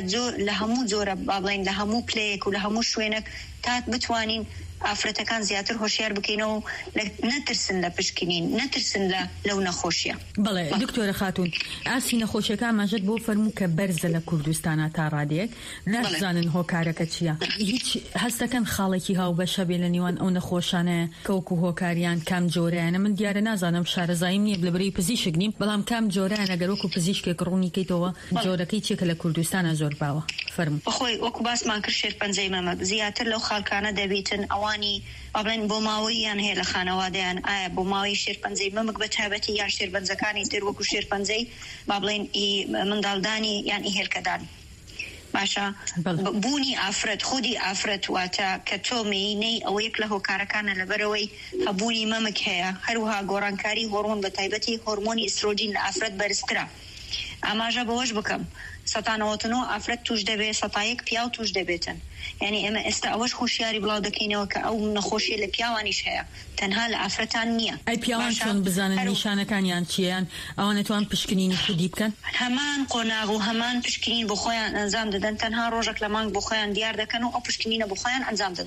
لە هەموو جۆرە با بڵین لە هەموو پلەیەک و لە هەموو شوێنێک تا بتوانین ئافرەتەکان زیاتر هۆشیار بکەینەوە نەترسن لە پشکنین نەترسن لە لەو نەخۆشیە. بەڵێ دکتۆرە خاتون ئاسی نەخۆشیەکان ماژەت بۆ فەرموو کە بەرزە لە کوردستانە تا ڕادێک نازانن هۆکارەکە چییە هیچ هەستەکەن خاڵێکی هاوبەشە بێ لە نێوان ئەو نەخۆشانە کەوکو هۆکاریان کام جۆرەیانە من دیارە نازانم شارەزاییم نییە لەبەرەوەی پزیشک نیم بەڵام کام جۆرەیان ئەگەر وەکو پزیشکێک ڕوونیکەیتەوە جۆرەکەی چێکە لە کوردستانە زۆر باوە فەرموو بەخۆی وەکو باسمان کرد شێرپەنجەی مەمەک زیاتر لەو خاڵکانە دەبێتن ئەوانی ئەڵێن بۆ ماوەیان هەیە لە خانەوادەیان ئایا بۆ ماوەی شێرپەنجەی مەمک بە تایبەتی یان شێرپەنجەکانی تر وەکو شێرپەنجەی با بڵێن منداڵدانی یان ئیهێلکەدان باشە بوونی ئافرەت خودی ئافرەت واتە کە تۆ مێینەی ئەوە یەک لە هۆکارەکانە لەبەرەوەی هەبوونی مەمک هەیە هەروها گۆڕانکاری هۆڕمۆن بە تایبەتی هۆرمۆنی ئیسترۆجین لە ئافرەت بەرزترە ئاماژە بەوەش بکەم سەتانەوەتنەوە ئافرەت توش دەبێت سەتایەک پیاو توش دەبێتن یعنی ئێمە ئێستا ئەوەش هوشیاری بڵاو دەکەینەوە کە ئەو نەخۆشیە لە پیاوانیش هەیە تەنها لە ئافرەتان نییە ئەی پیاوان چۆن بزانن نیشانەکانیان چیان ئەوە نەتوان پشکنینی خودی بکەن هەمان قۆناغ و هەمان پشکنین بۆ خۆیان ئەنجام دەدەن تەنها ڕۆژێک لە مانگ بۆ خۆیان دیار دەکەن و ئەو پشکنینە بۆ خۆیان ئەنجام دەدەن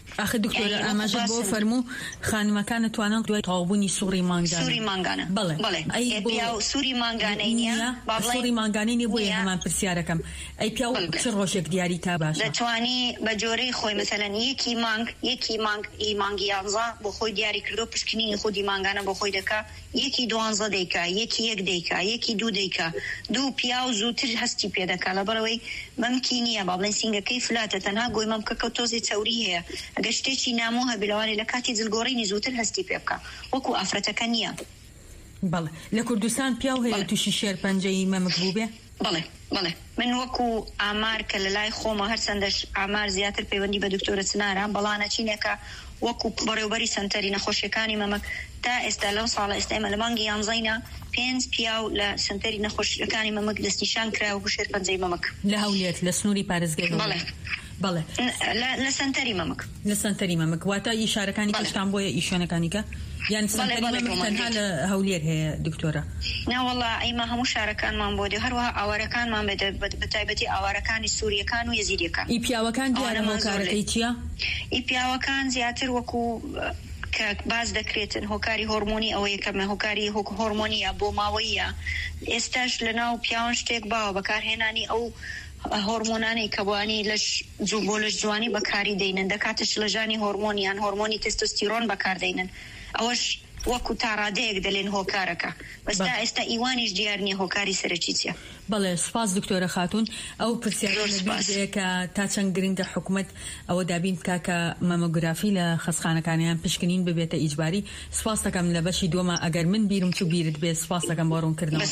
ئاخە دکتۆرە ئاماژە بۆ فەرموو خانمەکان توانن دوای تەواوبوونی سووری مانگانە سووری مانگانە بەڵێ ئەی پیا و سووری مانگانەی نییە سووری مانگانەی نیە بۆیە هەمان پرسیارەکەم ئەی پیا و چ ڕۆژێک دیاری تا باشە دەتوانی بە جۆرەی خۆی مەسەلەن یەکی مانگ یەکی مانگ ئی مانگی یانزە بۆ خۆی دیاری کردو پشکنینی خودی مانگانە بۆ خۆی دەکا یەکی دوانزە دەیکا یەکی یەک دەیکا یەکی دوو دەیکا دوو پیا و زووتر هەستی پێ دەکا لەبەرەوەی مەمکی نییە با بڵێن سینگەکەی فلاتە تەنها گۆی مەمکەکە تۆزی چەوری هەیە ئەگەر شتێکی نامۆ هەبیلەوانی لە کاتی جلگۆڕینی زووتر هەستی پێ بکە وەکو ئافرەتەکە نییە. بەڵێ لە کوردستان پیاو هەیە تووشی شێرپەنجەی مەمک بوو بێ؟ بەڵێ بەڵێ من وەکو ئامار کە لە لای خۆمە هەرچەندەش ئامار زیاتر پەیوەندی بە دکتۆرە چنارە بەڵانە چینێکە وەکو بەڕێوەبەری سەنتەری نەخۆشیەکانی مەمک تا ئێستا لەو ساڵە ئێستامە لە مانگی یانزەینە پێنج پیاو لە سەنتەری نەخۆشیەکانی مەمک دەستنیشان کراوە و شێرپەنجەی مەمک لە هەولێر لە سنووری پارێزگای. بەڵێ بەڵێ لە سەنتەری مەمک لە سەنتەری مەمک واتە ئیشارەکانی کەشتان بۆیە ئیشوێنەکانیکە یان سەنتەری مەمک تەنها لە هەولێر هەیە دکتۆرە؟ ناوەڵا ئەیمە هەموو شارەکانمان بۆ دێ هەروەها ئاوارەکانمان بە تایبەتی ئاوارەکانی سووریەکان و یەزیدیەکان. ئی پیاوەکان دیارە هۆکارەکەی چییە؟ ئی پیاوەکان زیاتر وەکو کە باز دەکرێتن هۆکاری هۆرمۆنی ئەوە یەکەمە هۆکاری هۆرمۆنیە بۆ ماوەیە ئێستاش لەناو پیاوان شتێک باوە بەکارهێنانی ئەو هۆرمۆنانی کەبوانی لەش جوو بۆ لەش جوانی بەکاری دەینن دەکاتش لە ژانی هۆرمۆنیان هۆرمۆنی تستۆستیرۆن بەکاردەینن ئەوەش وەکو تاڕادەیەک دەلێن هۆکارەکە بەستا ئێستا ئیوانیش دیار نییە هۆکاری سەرەکی چیە. بەڵێ سپاس دکتۆرە خاتون ئەو پرسیارەیەکە تا چەند گرنگە حکوومەت ئەوە دابین بکا کە مەمۆگرافی لە خەسخانەکانیان پشکنین ببێتە ئیجباری. سپاس دەکەم لە بەشی دووەمە ئەگەر من بیرم چوو بیرت بێ سپاس دەکەم بۆ ڕوونکردنەوە.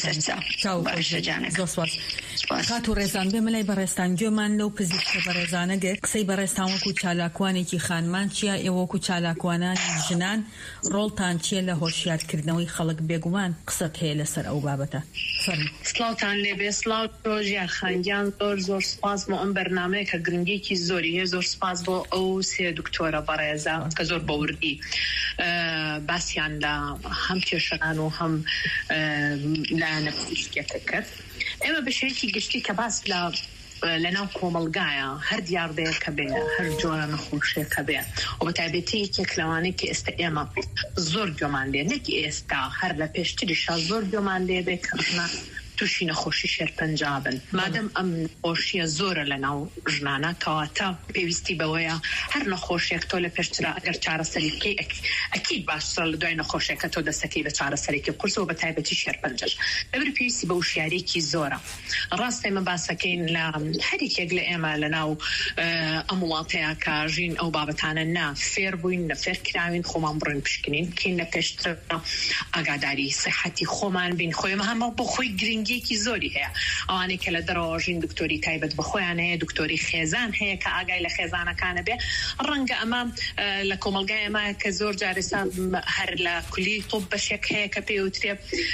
خات و ڕێزان بێ مەلای بەڕێستان گوێمان لەو پزیشکە بەڕێزانە گرت قسەی بەڕێستان وەکو چالاکوانێکی خانمان چییە ئێوە وەکو چالاکوانانی ژنان ڕۆڵتان چییە لە هۆشیارکردنەوەی خەڵک بێگومان قسەت هەیە لەسەر ئەو بابەتە؟ سڵاوتان لێبێ سڵاو تۆژیان خانگیان زۆر زۆر سپاس بۆ ئەم بەرنامەیە کە گرنگێکی زۆری هەیە زۆر سپاس بۆ ئەو سێ دکتۆرە بەڕێزە کە زۆر بەوردی باسییان لە هەم کێشەکان و هەم لایەنە پزیشکیەکە کرد. ئێمە بەشێکی گشتی کە باس لە لەناو کۆمەلگایە هەر دیاردەیەکە بێ هەر جۆرە نەخۆشیەکە بێ و بە تایبەتی یەکێک لەوانەیە کە ئێستا ئێمە زۆر گوێمان لێ نەکی ئێستا هەر لە پێشتریشا زۆر گوێمان لێ بێ کە تووشی نەخۆشی شێرپەنجابن مادەم ئەم نەخۆشیە زۆرە لەناو ژنانە کەواتە پێویستی بەوەیە هەر نەخۆشیێک تۆ لە پێشترا ئەگەر چارەسەری بکەی ئەکید باشترە لە دوای نەخۆشیەکە تۆ دەستەکەی بە چارەسەرێکی قورسەوە بە تایبەتی شێرپەنجەش لەبەر پێویستی بە وشیارێکی زۆرە. ڕاست ئێمە باسەکەین لە هەرێکێک لە ئێمە لەناو ئەم وڵاتەیە کە ژین ئەو بابەتانە نا فێر بووین لە فێر کراوین خۆمان بڕین پشکنین بکەین لە پێشترا ئاگاداری سەحەتی خۆمان بین خۆیمە هەمە بۆ خۆی گرنگ گرنگیەکی زۆری هەیە. ئەوانەی کە لە دەڕۆژین دکتۆری تایبەت بەخۆیان هەیە، دکتۆری خێزان هەیە کە ئاگای لە خێزانەکانە بێ. ڕەنگە ئەمە لە کۆمەلگای ئەمە کە زۆر جارێسا هەر لە کولی تۆپ بەشێک هەیە کە پێوترێ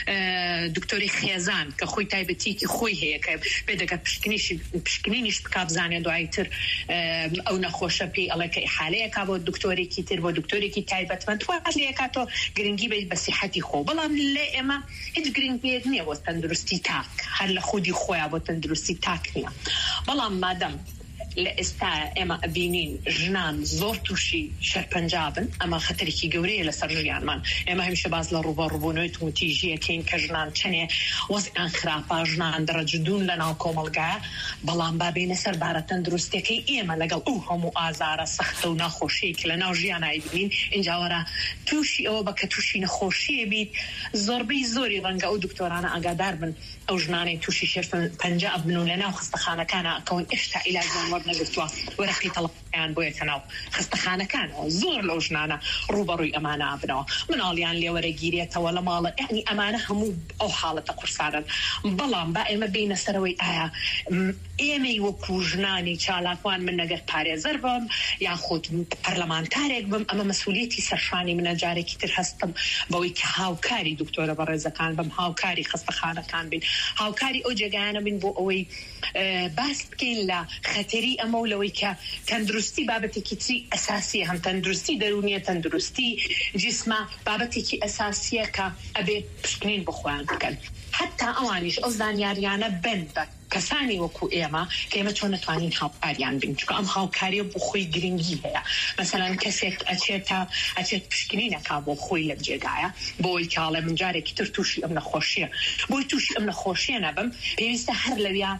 دکتۆری خێزان کە خۆی تایبەتیکی خۆی هەیە کە بێدەگە پشکنینیش بکا بزانێ دوایتر ئەو نەخۆشە پێی ئەڵێ کە ئیحالەیەکا بۆ دکتۆرێکی تر بۆ دکتۆرێکی تایبەتمەند واز لێکاتۆ گرنگی بێت بە سیحەتی خۆ. بەڵام لێ ئێمە هیچ گرنگیەک نییە بۆ تەندروستی تاک، هەر لە خودی خۆیان بۆ تەندروستی تاک نییە. بەڵام مادەم لە ئێستا ئێمە ئەبینین ژنان زۆر تووشی شەرپەنجابن، ئەمە خەتەرێکی گەورەیە لەسەر ژیانمان. ئێمە هەمیشە باز لە ڕوبەڕووبوونەوەی توتیژیەکەین کە ژنان چەنێ وەزعیان خراپە، ژنان دەرەجدون لە ناو کۆمەلگایە. بەڵام بابینە سەر بارە تەندروستیەکەی ئێمە لەگەڵ ئەو هەموو ئازارە سەختە و ناخۆشیەکی لە ناو ژیانای بینین، اینجا وەرە تووشی ئەوە بە کە تووشی نەخۆشیە بیت. زۆربەی زۆری ڕەنگە ئەو دکتۆرانە ئاگادار بن ئەو ژنانەی تووشی شەرپەنجاب بن و لە ناو خستەخانەکانە ئەکەون ئێشتا عیلاجیان وەرنەگرتووە، وەرەقی تەڵەقیان بۆیەتە ناو خستەخانەکانەوە. زۆر لەو ژنانە ڕوبەڕووی ئەمانە ئابنەوە، مناڵیان لێوەرەگیرێتەوە لە ماڵە. یعنی ئەمانە هەموو ئەو حاڵەتە قورسانن. بەڵام با ئێمە بینە سەرەوەی ئایا ئێمەی وەکو ژنانی چالاکوان من نەگەر پارێزەر بم یاخود پەرلەمانتارێک بم، ئەمە مەسئولیەتی سەرشانی منە. جارێکی تر هەستم بەوەی کە هاوکاری دکتۆرە بەڕێزەکان بم، هاوکاری خستەخانەکان بین، هاوکاری ئەو جێگایانە بین بۆ ئەوەی باس بکەین لە خەتەری ئەمە و لەوەی کە تەندروستی بابەتێکی تری ئەساسیە، هەم تەندروستی دەرونیە، تەندروستی جسمە بابەتێکی ئەساسیە کە ئەبێ پشکنین بخۆیان بکەن. حتا ئەوانیش ئەو زانیاریانە بن بە کەسانی وەکو ئێمە کە ئێمە چۆن نتوانین هاوکاریان بین، چونکە ئەم هاوکاریە بۆ خۆی گرنگی هەیە. مەسەڵەن کەسێک ئەچێتە ئەچێت پشکنینەکە بۆ خۆی لە جێگایە، بۆی کاڵێ من جارێکی تر تووشی ئەم نەخۆشیە، بۆی تووشی ئەم نەخۆشیە نەبم، پێویستە هەر لەویا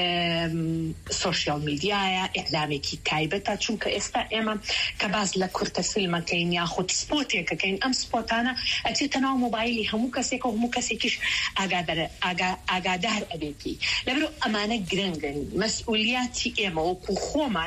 سوشیال میدیایە ئیعلامێکی تایبەتە، چونکە ئێستا ئێمە کە باز لە کورتە فیلمەکەین یاخود سپۆتێکەکەین، ئەم سپۆتانە ئەچێتە ناو مۆبایلی هەموو کەسێک و هەموو کەسێکیش ئاگادار ئەبێتی. لەبەرەوە ئەمانە گرنگن، مەسئولیاتی ئێمە وەکو خۆمان،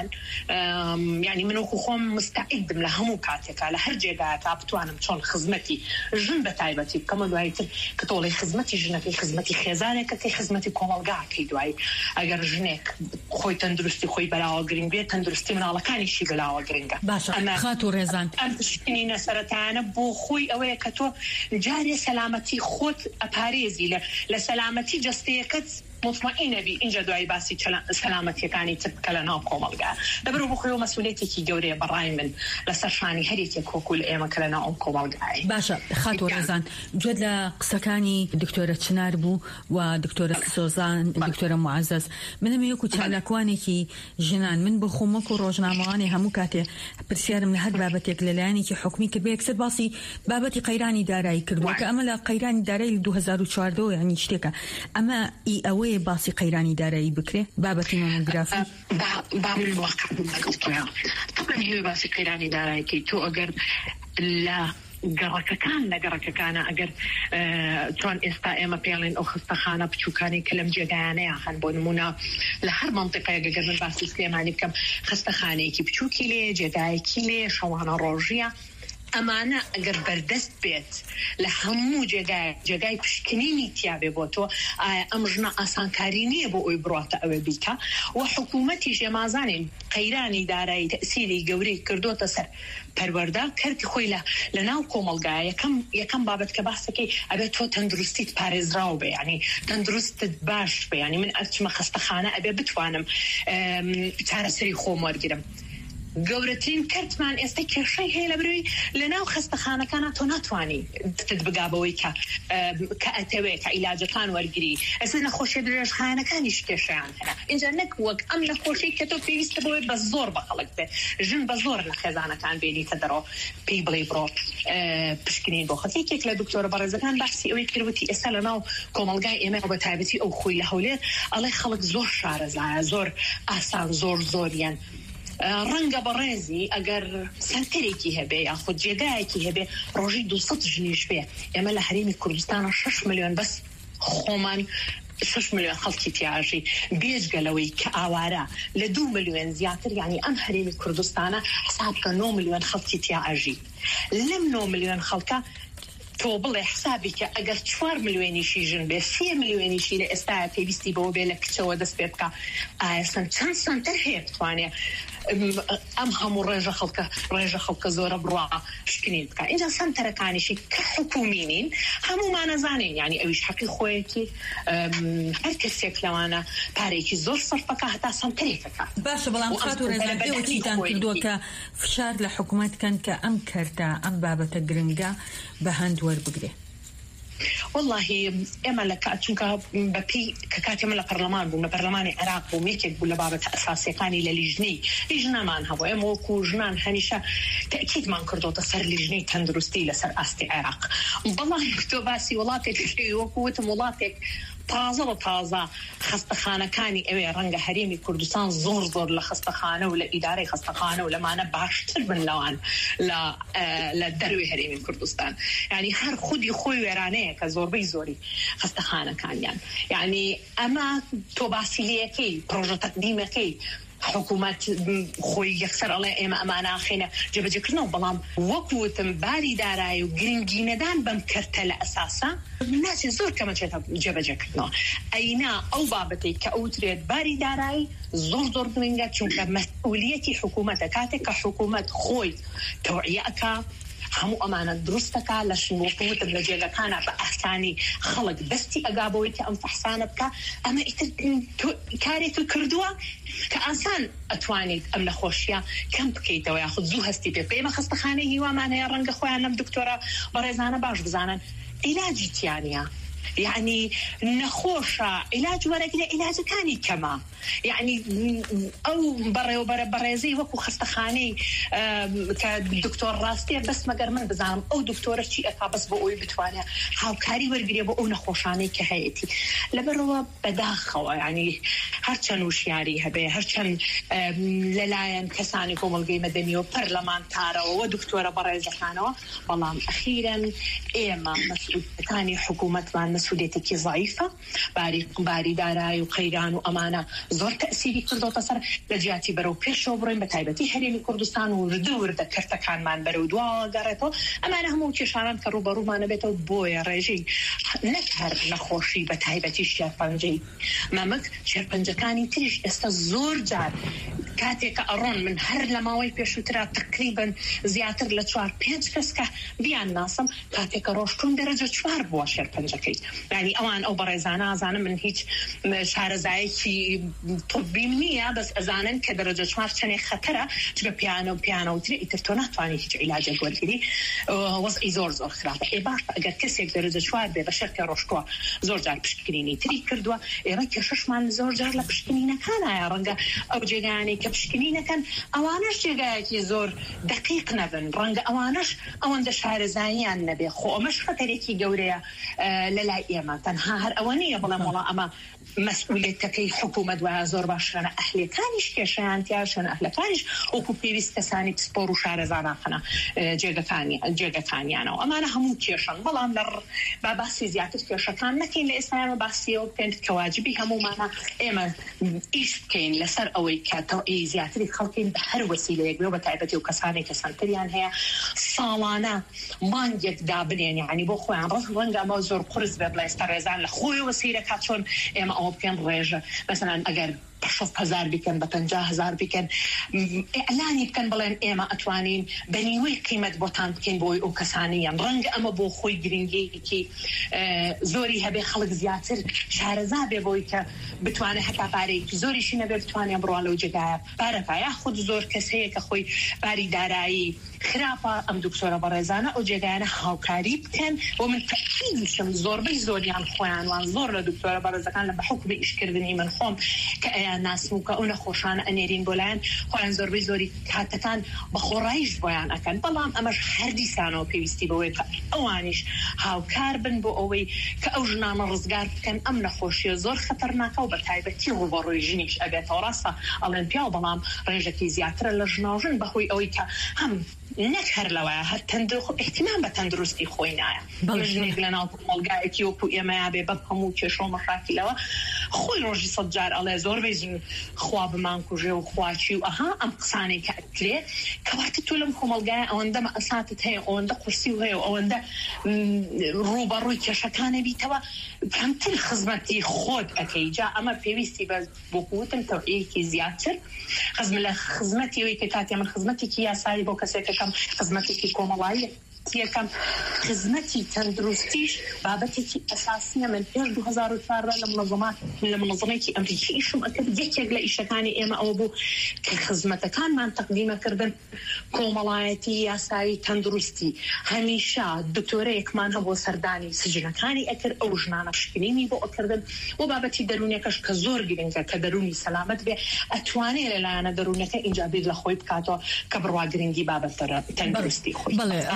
یعنی من وەکو خۆم مستعدم لە هەموو کاتێکا لە هەر جێگایەکە بتوانم چۆن خزمەتی ژن بە تایبەتی بکەمە، دواییتر کە تۆڵی خزمەتی ژنەکەی خزمەتی خێزانێکەکەی خزمەتی کۆمەڵگاکەی دوایی ئەگەر ژنێک خۆی تەندروستی خۆی بەلاوە گرنگ بێت، تەندروستی مناڵەکانیشی بەلاوە گرنگە. باشە خات و ڕێزان، ئەم پشتینە سەرەتانە بۆ خۆی ئەوەیە کە تۆ جارێ سەلامەتی خۆت ئەپارێزی لە سەلامەتی جەستەیەکەت مطمئنە بی. اینجا دوای باسی سەلامەتیەکانی تر بکە لە ناو کۆمەڵگا. لەبەرەوە بۆ خۆیەوە مەسئولیەتێکی گەورەیە بەڕای من لەسەر شانی هەرێکێک کۆکو لە ئێمە کە لە ناو ئەم کۆمەڵگایە. باشە خات و ڕێزان، گوێت لە قسەکانی دکتۆرە چنار بوو و دکتۆرە سۆزان، دکتۆرە معەزەز. منم یەکو چالاکوانێکی ژنان، من بە خۆم وەکو ڕۆژنامەوانی هەموو کاتێ پرسیارم لە هەر بابەتێک لەلایەنێکی حکومی کرد، بە یەکسەر باسی بابەتی قەیرانی دارایی کردووە کە ئەمە لە قەیرانی دارایی دوو هەزار و چواردەوە یعنی شتێکە. ئەمە ئی ئەوەیە باسی قەیرانی دارایی بکرێ، بابەتی مامۆگرافی با من واقع لەگەڵ تۆیە. طبعاً هێوی باسی قەیرانی داراییەکەی تۆ ئەگەر لە گەڕەکەکان لە گەڕەکەکانە ئەگەر چۆن ئێستا ئێمە پێڵێن ئەو خستەخانە بچووکانی کە لەم جێگایانەیە هەن، بۆ نمونە لە هەر مەنتیقەیەک ئەگەر من باسی سلێمانی بکەم، خستەخانەیەکی بچووکی لێ، جێگایەکی لێ، شەوانە ڕۆژیە، ئەمانە ئەگەر بەردەست بێت لە هەموو جێگای جێگای پشکنینی تیابێ بۆ تۆ، ئایا ئەم ژنە ئاسانکاری نییە بۆ ئەوی بڕاتە ئەوێ بیکە. و حکوومەتیش ئێمازانین قەیرانی دارایی تەسیری گەورەی کردوتە سەر پەروەردە کردی خۆی لە ناو کۆمەڵگایە. یەکەم یەکەم بابەت کە باسەکەی ئەبێت تۆ تەندروستیت پارێزراو بێ، ینی تەندروستت باش بێ، ینی من ئەچمە خستەخانە ئەبێ بتوانم چارەسەری خۆم وەرگرم. گەورەترین کەرتمان ئێستا کێشەی هەیە لە بروی لە ناو خستەخانەکانە تۆ ناتوانی دەست بگابەوەی کە کە ئەتەوێت کە عیلاجەکان وەرگری. ئەستا نەخۆشیە درێژخانەکانیش کێشەیان هەیە. اینجا نەک وەک ئەم نەخۆشی کە تۆ پێویستە بۆی بە زۆر بە خەڵک بێ، ژن بە زۆر لە خێزانەکان بێنیتە دەڕۆ پێی بڵێ بڕۆ پشکنین بۆ خەڵک. یەکێک لە دکتۆرە بەڕێزەکان باسی ئەوەی کردوتی ئێستا لە ناو کۆمەڵگای ئێمە بە تایبەتی ئەو خۆی لە هەولێر ئەڵێ خەڵک زۆر شارەزایە، زۆر ئاسان، زۆر زۆریان. ڕەنگە بەڕێزی ئەگەر سنتەرێکی هەبێ یاخود جێگایەکی هەبێ ڕۆژی دووسەد ژنیش بێ، ئێمە لە هەرێمی کوردستانە شەش ملیۆن بەس خۆمان شش ملیۆن خەڵکی تیاژی بێجگەلەوەی کە ئاوارە لە دوو ملیۆن زیاتر، یعنی ئەم هەرێمی کوردستانە حساب کە نۆ ملیۆن خەڵکی تیاژی. لەم نۆ ملیۆن خەڵکە تۆ بڵێ حسابی کە ئەگەر چوار ملیۆنیشی ژن بێ، سێ ملیۆنیشی لە ئێستاە پێویستی بەوە بێ لە کچەوە دەست پێ بکە، ئایا چەند سنتەر هەیە بتوانێ ئەم هەموو ڕێژە خەڵکە ڕێژە خەڵکە زۆرە بڕوا شکنین بکە. اینجا سنتەرەکانیشی کە حکومینین هەمومان نەزانین، یعنی ئەویش حەقی خۆیەتی هەر کەسێک لەوانە پارێکی زۆر سەرفەکە هەتا سنتەرێکەکە. باشە، بەڵام خات و ڕێزان ئێوە چیتان کردووە کە فشار لە حکوومەتکەن کە ئەم کەرتە ئەم بابەتە گرنگە بە هەند وەربگرێ؟ واللهی ئێمە لە چونکە بەپی کە کاتێمە لە پەرلەمان بووم، لە پەرلەمانی عێراق بووم، یەکێک بوو لە بابەتە ئەساسیەکانی لە لیژنەی لیژنەمان هەبوو. ئێمە وەکو ژنان هەمیشە تەکیدمان کردوتە سەر لیژنەی تەندروستی لەسەر ئاستی عێراق. بەڵام تۆ باسی وڵاتێک وەکو وتم وڵاتێک تازە بە تازە خستەخانەکانی ئەوێ ڕەنگە هەرێمی کوردستان زۆر زۆر لە خستەخانە و لە ئیدارەی خستەخانە و لەمانە باشتر بن لەوان لە دەروی هەرێمی کوردستان. یعنی هەر خودی خۆی وێرانەیە کە زۆربەی زۆری خستەخانەکانیان. یعنی ئەمە تۆ باسی لەکەی پرۆژە تەقدیمەکەی حکوومەت خۆی یەکسەر ئەڵێ ئێمە ئەمانە ئاخێنە جێبەجێکردنەوە، بەڵام وەکوتم باری دارایی و گرنگینەدان بەم کەرتە لە ئەساسا ناچێت زۆر کەمە چێتە جێبەجێکردنەوە. ئەینا ئەو بابەتەی کە ئەوترێت باری دارایی زۆر زۆر گرنگە، چونکە مەسئولیەتی حکوومەتە. کاتێک کە حکوومەت خۆی تەوعیەکە هەموو ئەمانە دروستەکە لە شنووەکوتم لە جێگەکانە بە ئاسانی خەڵک دەستی ئەگابەوەی کە ئەم فەحسانە بکە. ئەمە ئیتر کارێکی کردووە کە ئاسان ئەتوانیت ئەم نەخۆشیە کەم بکەیتەوە یاخود زوو هەستی پێ بکەی. ئێمە خستەخانەی هیوامان هەیە ڕەنگە خۆیان لەم دکتۆرە بەڕێزانە باش بزانن عیلاجی تیانە، يعني نەخۆشە علاج وەرەگرە علاجەکانی کەمە يعني ئەو بەڕێ و بەرە بەڕێزەی وەکو خستەخانەی کە دکتۆر ڕاستیە بەس مەگەر من بزانم ئەو دکتۆرە چی ئەکا بەس بۆ ئەوی بتوانێت هاوکاری وەرگرێ بۆ ئەو نەخۆشانەی کە هەیەی لەبەرەوە بەداخەوە يعني هەرچەند وشیاری هەبێ هەرچەند لەلایەن کەسانی کۆمەڵگەی مەدەنی و پەرلەمانتارەوە و دکتۆرە بەڕێزەکانەوە بەڵام ئەخیرەن ئێمە مەسئولەکانی حکوومەتمان مەسئولێتێکی ضعیفە باری باری دارایی و قەیران و ئەمانە زۆر تەئسیری کردوتە سەر لە جیاتی بەرەو پێشەوە بڕۆین بە تایبەتی هەرێمی کوردستان و وردە وردە کەرتەکانمان بەرەو دواوە گەڕێتەوە ئەمانە هەموو کێشانان کە ڕوبەڕوومانە بێتەوە بۆیە ڕێژەی نەک هەر نەخۆشی بە تایبەتی شێرپەنجەی مەمک شێرپەنجەکانی تریش ئێستا زۆر جار کاتێکە ئەڕۆن من هەر لە ماوەی پێشووترا تقریبن زیاتر لە چوار پێنج کەس کە بیان ناسم کاتێکە ڕۆشتون دەرەجە چوار بووە شێرپەنجەکەی ینی ئەوان ئەو بەڕێزانە ئازانم من هیچ شارەزایەکی طبیم نییە بەس ئەزانن کە دەرەجە چوار چەندێک خەتەرە چگە پیانە و پیانە و تری ئیتر تۆ ناتوانانی هیچ عیلاجێک وەرگری وەزعی زۆر زۆر خراپە ئێ باشە ئەگەر کەسێک دەرەجە چوار بێ بە شەرکە ڕۆشتووە زۆر جار پشکنینی تری کردووە ئێمە کێشەشمان زۆر جار لە پشکنینەکانایە ڕەنگە ئەو جێگایانەی کە پشکنینەکەن ئەوانەش جێگایەکی زۆر دقیق نەبن ڕەنگە ئەوانەش ئەوەندە شارەزاییان نەبێ خۆ ئەمەش خەتەرێکی گەورەیە لەلای ئێمە تەنها هەر ئەوە نییە بڵێم وەڵا ئەمە مەسئولێتەکەی حکوومەت وایە زۆر باشانە ئەهلەکانیش کێشیان تیاشن ئەهلەکانیش وەکو پێویست کەسانی پسپۆر و شارەزاناخەنە جێگەکانی جێگەکانیانەوە ئەمانە هەموو کێشن بەڵام لە با باسی زیاتر کێشەکان نەکەین لە ئێستایمە باسیەوە بکەین کە واجبی هەموومانە ئێمە ئیش بکەین لەسەر ئەوەی کە تەوعی زیاتری خەڵکین بە هەر وەسیلەیەک بێ بە تایبەتی و کەسانی کە سەنتریان هەیە ساڵانە مانگێک دابنێن یعنی بۆ خۆیان ڕەنگە ڕەنگە ئەمە زۆر قورس بێت بڵێ ئێستا ڕێزان لە خۆی وەسیلەکە چۆن ئێمە ئەوە بکەن ڕێژە مثلەن ئەگەر شەست هەزار بکەن بە پەنجا هەزار بکەن ئێعلانی بکەن بڵێن ئێمە ئەتوانین بە نیوەی قیمەت بۆتان بکەین بۆی ئەو کەسانیان ڕەنگە ئەمە بۆ خۆی گرنگیەکی زۆری هەبێ خەڵک زیاتر شارەزا بێ بۆی کە بتوانێت هەتا پارەیەکی زۆریشی نەبێ بتوانێت بڕوان لەو جێگایە پارەکە یا خود زۆر کەس هەیە کە خۆی باری دارایی خراپە ئەم دکتۆرە بەڕێزانە ئەو جێگایانە هاوکاری بکەن و من تەکیدشم زۆربەی زۆریان خۆیان وان زۆر لە دکتۆرە بەڕێزەکان لە بە حکمی ئیشکردنی من خۆم کە ناسموکە ئەو نەخۆشانە ئەنێرین بۆلایەن خۆیان زۆربەی زۆری کاتەکان بە خۆڕایش بۆیان ئەکەن بەڵام ئەمەش هەردیسانەوە پێویستی بەوەی کە ئەوانیش هاوکار بن بۆ ئەوەی کە ئەو ژنانە ڕزگار بکەن ئەم نەخۆشیە زۆر خەتەرناکە و بە تایبەتی ڕوبەڕووی ژنیش ئەبێتەوە ڕاستە ئەڵێن پیاو بەڵام ڕێژێکی زیاترە لە ژناوژن بەهۆی ئەوەی کە هەم نەک هەر لەوەیە هەر تەندرو احتیمام بە تەندروستی خۆی نایە ژنێک لە ناو مەڵگایەکی وەکو ئێمەیا بێ بەم هەموو کێشە و مەشاکیلەوە خۆی ڕۆژی سەد جار ئەڵێ زۆربەی زین خوا بمان کوژێ و خواچی و ئەها ئەم قسانەی کە ئەکرێ کەواتە تۆ لەم کۆمەڵگایە ئەوەندە مەئەساتت هەیە ئەوەندە قورسی و هەیە و ئەوەندە ڕوبەڕووی کێشەکانە بیتەوە کەمتر خزمەتی خۆت ئەکەی جا ئەمە پێویستی بە بۆکوتم تەوعیەکی زیاتر خزم لە خزمەتی ئەوەی کە کاتێ من خزمەتێکی یاسایی بۆ کەسێکەکەم خزمەتێکی کۆمەڵاییە یەکەم خزمەتی تەندروستیش بابەتێکی ئەساسیە من پێش دوو هەزار و چوار لە منظمات لە منظمەیەکی ئەمریکی ئیشم ئەکرد یەکێک لە ئیشەکانی ئێمە ئەوە بوو کە خزمەتەکانمان تەقدیمەکردن کۆمەڵایەتی یاسایی تەندروستی هەمیشە دکتۆرەیەکمان هەبوو سەردانی سجنەکانی ئەکرد ئەو ژنانە پشکنینی بۆ ئەکردن و بابەتی دەرونیەکەش کە زۆر گرنگە کە دەرونی سەلامەت بێ ئەتوانێت لەلایەنە دەرونەکە ئینجابیر لە خۆی بکاتەوە کە بڕوا گرنگی بابەتە تەندروستی خۆی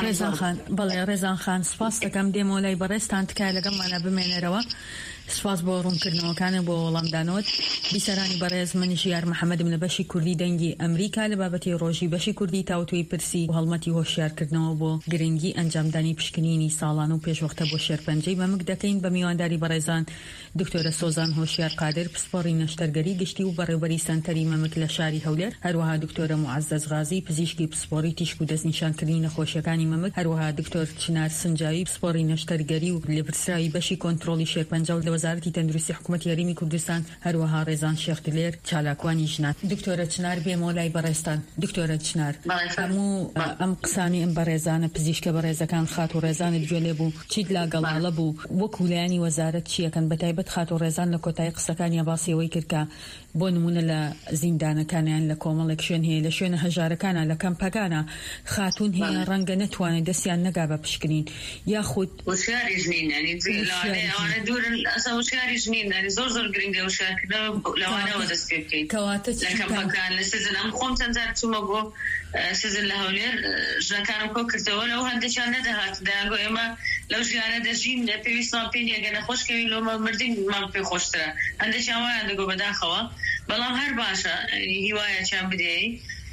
بەڵێ ڕێزان خان سپاس دەکەم دێمە لای بەڕێستان تکای لەگەڵمانە بمێنێرەوە سپاس بۆ ڕوونکردنەوەکانە بۆ وەڵامدانەوەت بیسەرانی بەڕێز منیش یار محەممەدم لە بەشی کوردی دەنگی ئەمریکا لە بابەتی ڕۆژی بەشی کوردی تاوتوی پرسی و هەڵمەتی هۆشیارکردنەوە بۆ گرنگی ئەنجامدانی پشکنینی ساڵان و پێشوەختە بۆ شێرپەنجەی بەمک دەکەین بە میوانداری بەڕێزان دکتۆرە سۆزان هۆشیار قادر پسپۆڕی نەشتەرگەری گشتی و بەڕێوەبەری سەنتەری مەمک لە شاری هەولێر هەروەها دکتۆرە معەزەز غازی پزیشکی پسپۆڕی تیشک و دەستنیشانکردنی نەخۆشیەکانی مەمک هەروەها دکتۆر چنار سنجاوی پسپۆڕی نەشتەرگەری و لێپرسراوی بەشی کۆنتڕۆڵی شێرپەنجە و وەزارەتی تەندروستی حکوومەتی هەرێمی کوردستان هەروەها ڕێزان شێخ دلێر چالاکوانی ژنان. دکتۆرە چنار بێمەوە لای بەڕێستان. دکتۆرە چنار هەموو ئەم قسانی ئەم بەڕێزانە پزیشکە بەڕێزەکان خات و ڕێزانت گوێ لێ بوو چیت لاگەڵاڵە بوو وەکو لایانی وەزارەت چیەکەن بەتایبەت خات و ڕێزان لە کۆتایی قسەکانیان باسیەوەی کردکە بۆ نمونە لە زیندانەکانیان لە کۆمەڵێک شوێن هەیە لە شوێنە هەژارەکانە لە کەمپەکانە خاتون هەیە ڕەنگە نەتوانێت دەستیان نەگا بە پشکنین یاخود وشیاری ژنین ینی لەوانە دوورن ئەسا وشیاری ژنین ینی زۆر زۆر گرنگە وشارکردنەوە لەوانەوە دەست پێ بکەیت کەواتە لە کەمپەکان لە سزن ئەم خۆم چەند جار چوومە بۆ سزن لە هەولێر ژنەکانم کۆ کردەوە لەو هەندێکیان نەدەهات دەیانگۆ ئێمە لەو ژیانە دەژین پێویستمان پێ نیە گە نەخۆشکەوین لۆمە مردین مان پێ خۆشترە هەندێکیان وایان دەگۆ بەداخەوە بەڵام هەر باشە هیوایەکیان بدەی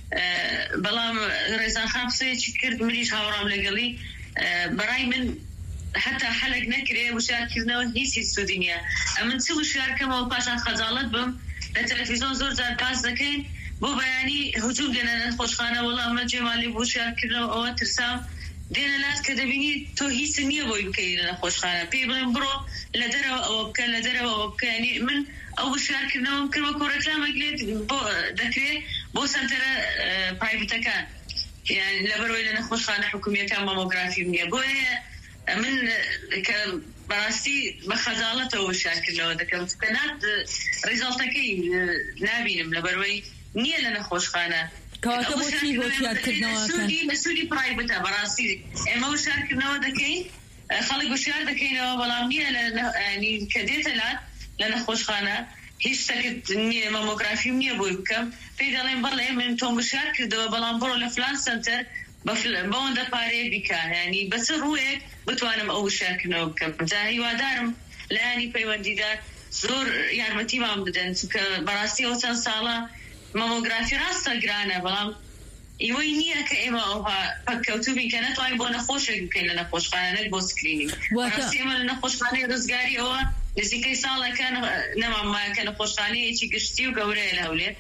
بەڵام ڕێزان خان قسەیەکی کرد منیش هاوڕام لەگەڵی بەڕای من حتا حەلەک نەکرێ وشارکردنەوە هیچ هیچ سوودی نییە ئەمن چ وشارکەمەوە پاشان خەجاڵەت بم لە تەلەڤیزۆن زۆر جار باس دەکەین بۆ بەیانی هجوم دێنە نەخۆشخانە وەڵام ئەمە جێمالی بۆ وشارکردنەوە ئەوە ترسام دێنە لات کە دەبینی تۆ هیچ نییە بۆی بکەی لە نەخۆشخانە پێی بڵێن بڕۆ لە دەرەوە ئەوە بکە لە دەرەوە ئەوە بکە ینی من ئەو وشارکردنەوەم کردوە کۆ ڕێکلامێک لێت دەکرێت بۆ سەنتەرە پرایڤەتەکان یعنی لەبەرەوەی لە نەخۆشخانە حکوومیەکان مامۆگرافی نییە بۆیە من کە بەڕاستی بە خەجاڵەتەوە وشارکردنەوە دەکەم کەنات ڕیزاڵتەکەی نابینم لەبەرەوەی نییە لە نەخۆشخانە کەواتە بۆچی وشارکردنەوەکەن لە سوودی پرایڤەتە بەڕاستی ئێمە وشارکردنەوە دەکەین خەڵک وشار دەکەینەوە بەڵام نییە کە دێتە لات لە نەخۆشخانە هیچ شتێکت نییە مامۆگرافیم نییە بۆی بکەم پێی دەڵێن بەڵێ من تۆم وشار کردەوە بەڵام بڕۆ لە فلان سنتەر بەوەندە پارەیە بیکە ینی بەچ ڕوویەک بتوانم ئەو وشارکردنەوە بکەم جا هیوادارم لە ینی پەیوەندیدار زۆر یارمەتیمان بدەن کە بەڕاستی ئەو چەند ساڵە مامۆگرافی ڕاستە گرانە بەڵام ئیوەی نییە کە ئێمە ئەوها پەککەوتوبی کە نەتوانین بۆ نەخۆشێک بکەین لە نەخۆشخانە نەک بۆ سکرینینگ بەڕاستی ئێمە لە نەخۆشخانەی ڕزگاری ئەوە نزیکەی ساڵەکە نەمامایە کە نەخۆشخانەیەکی گشتی و گەورەیە لە هەولێر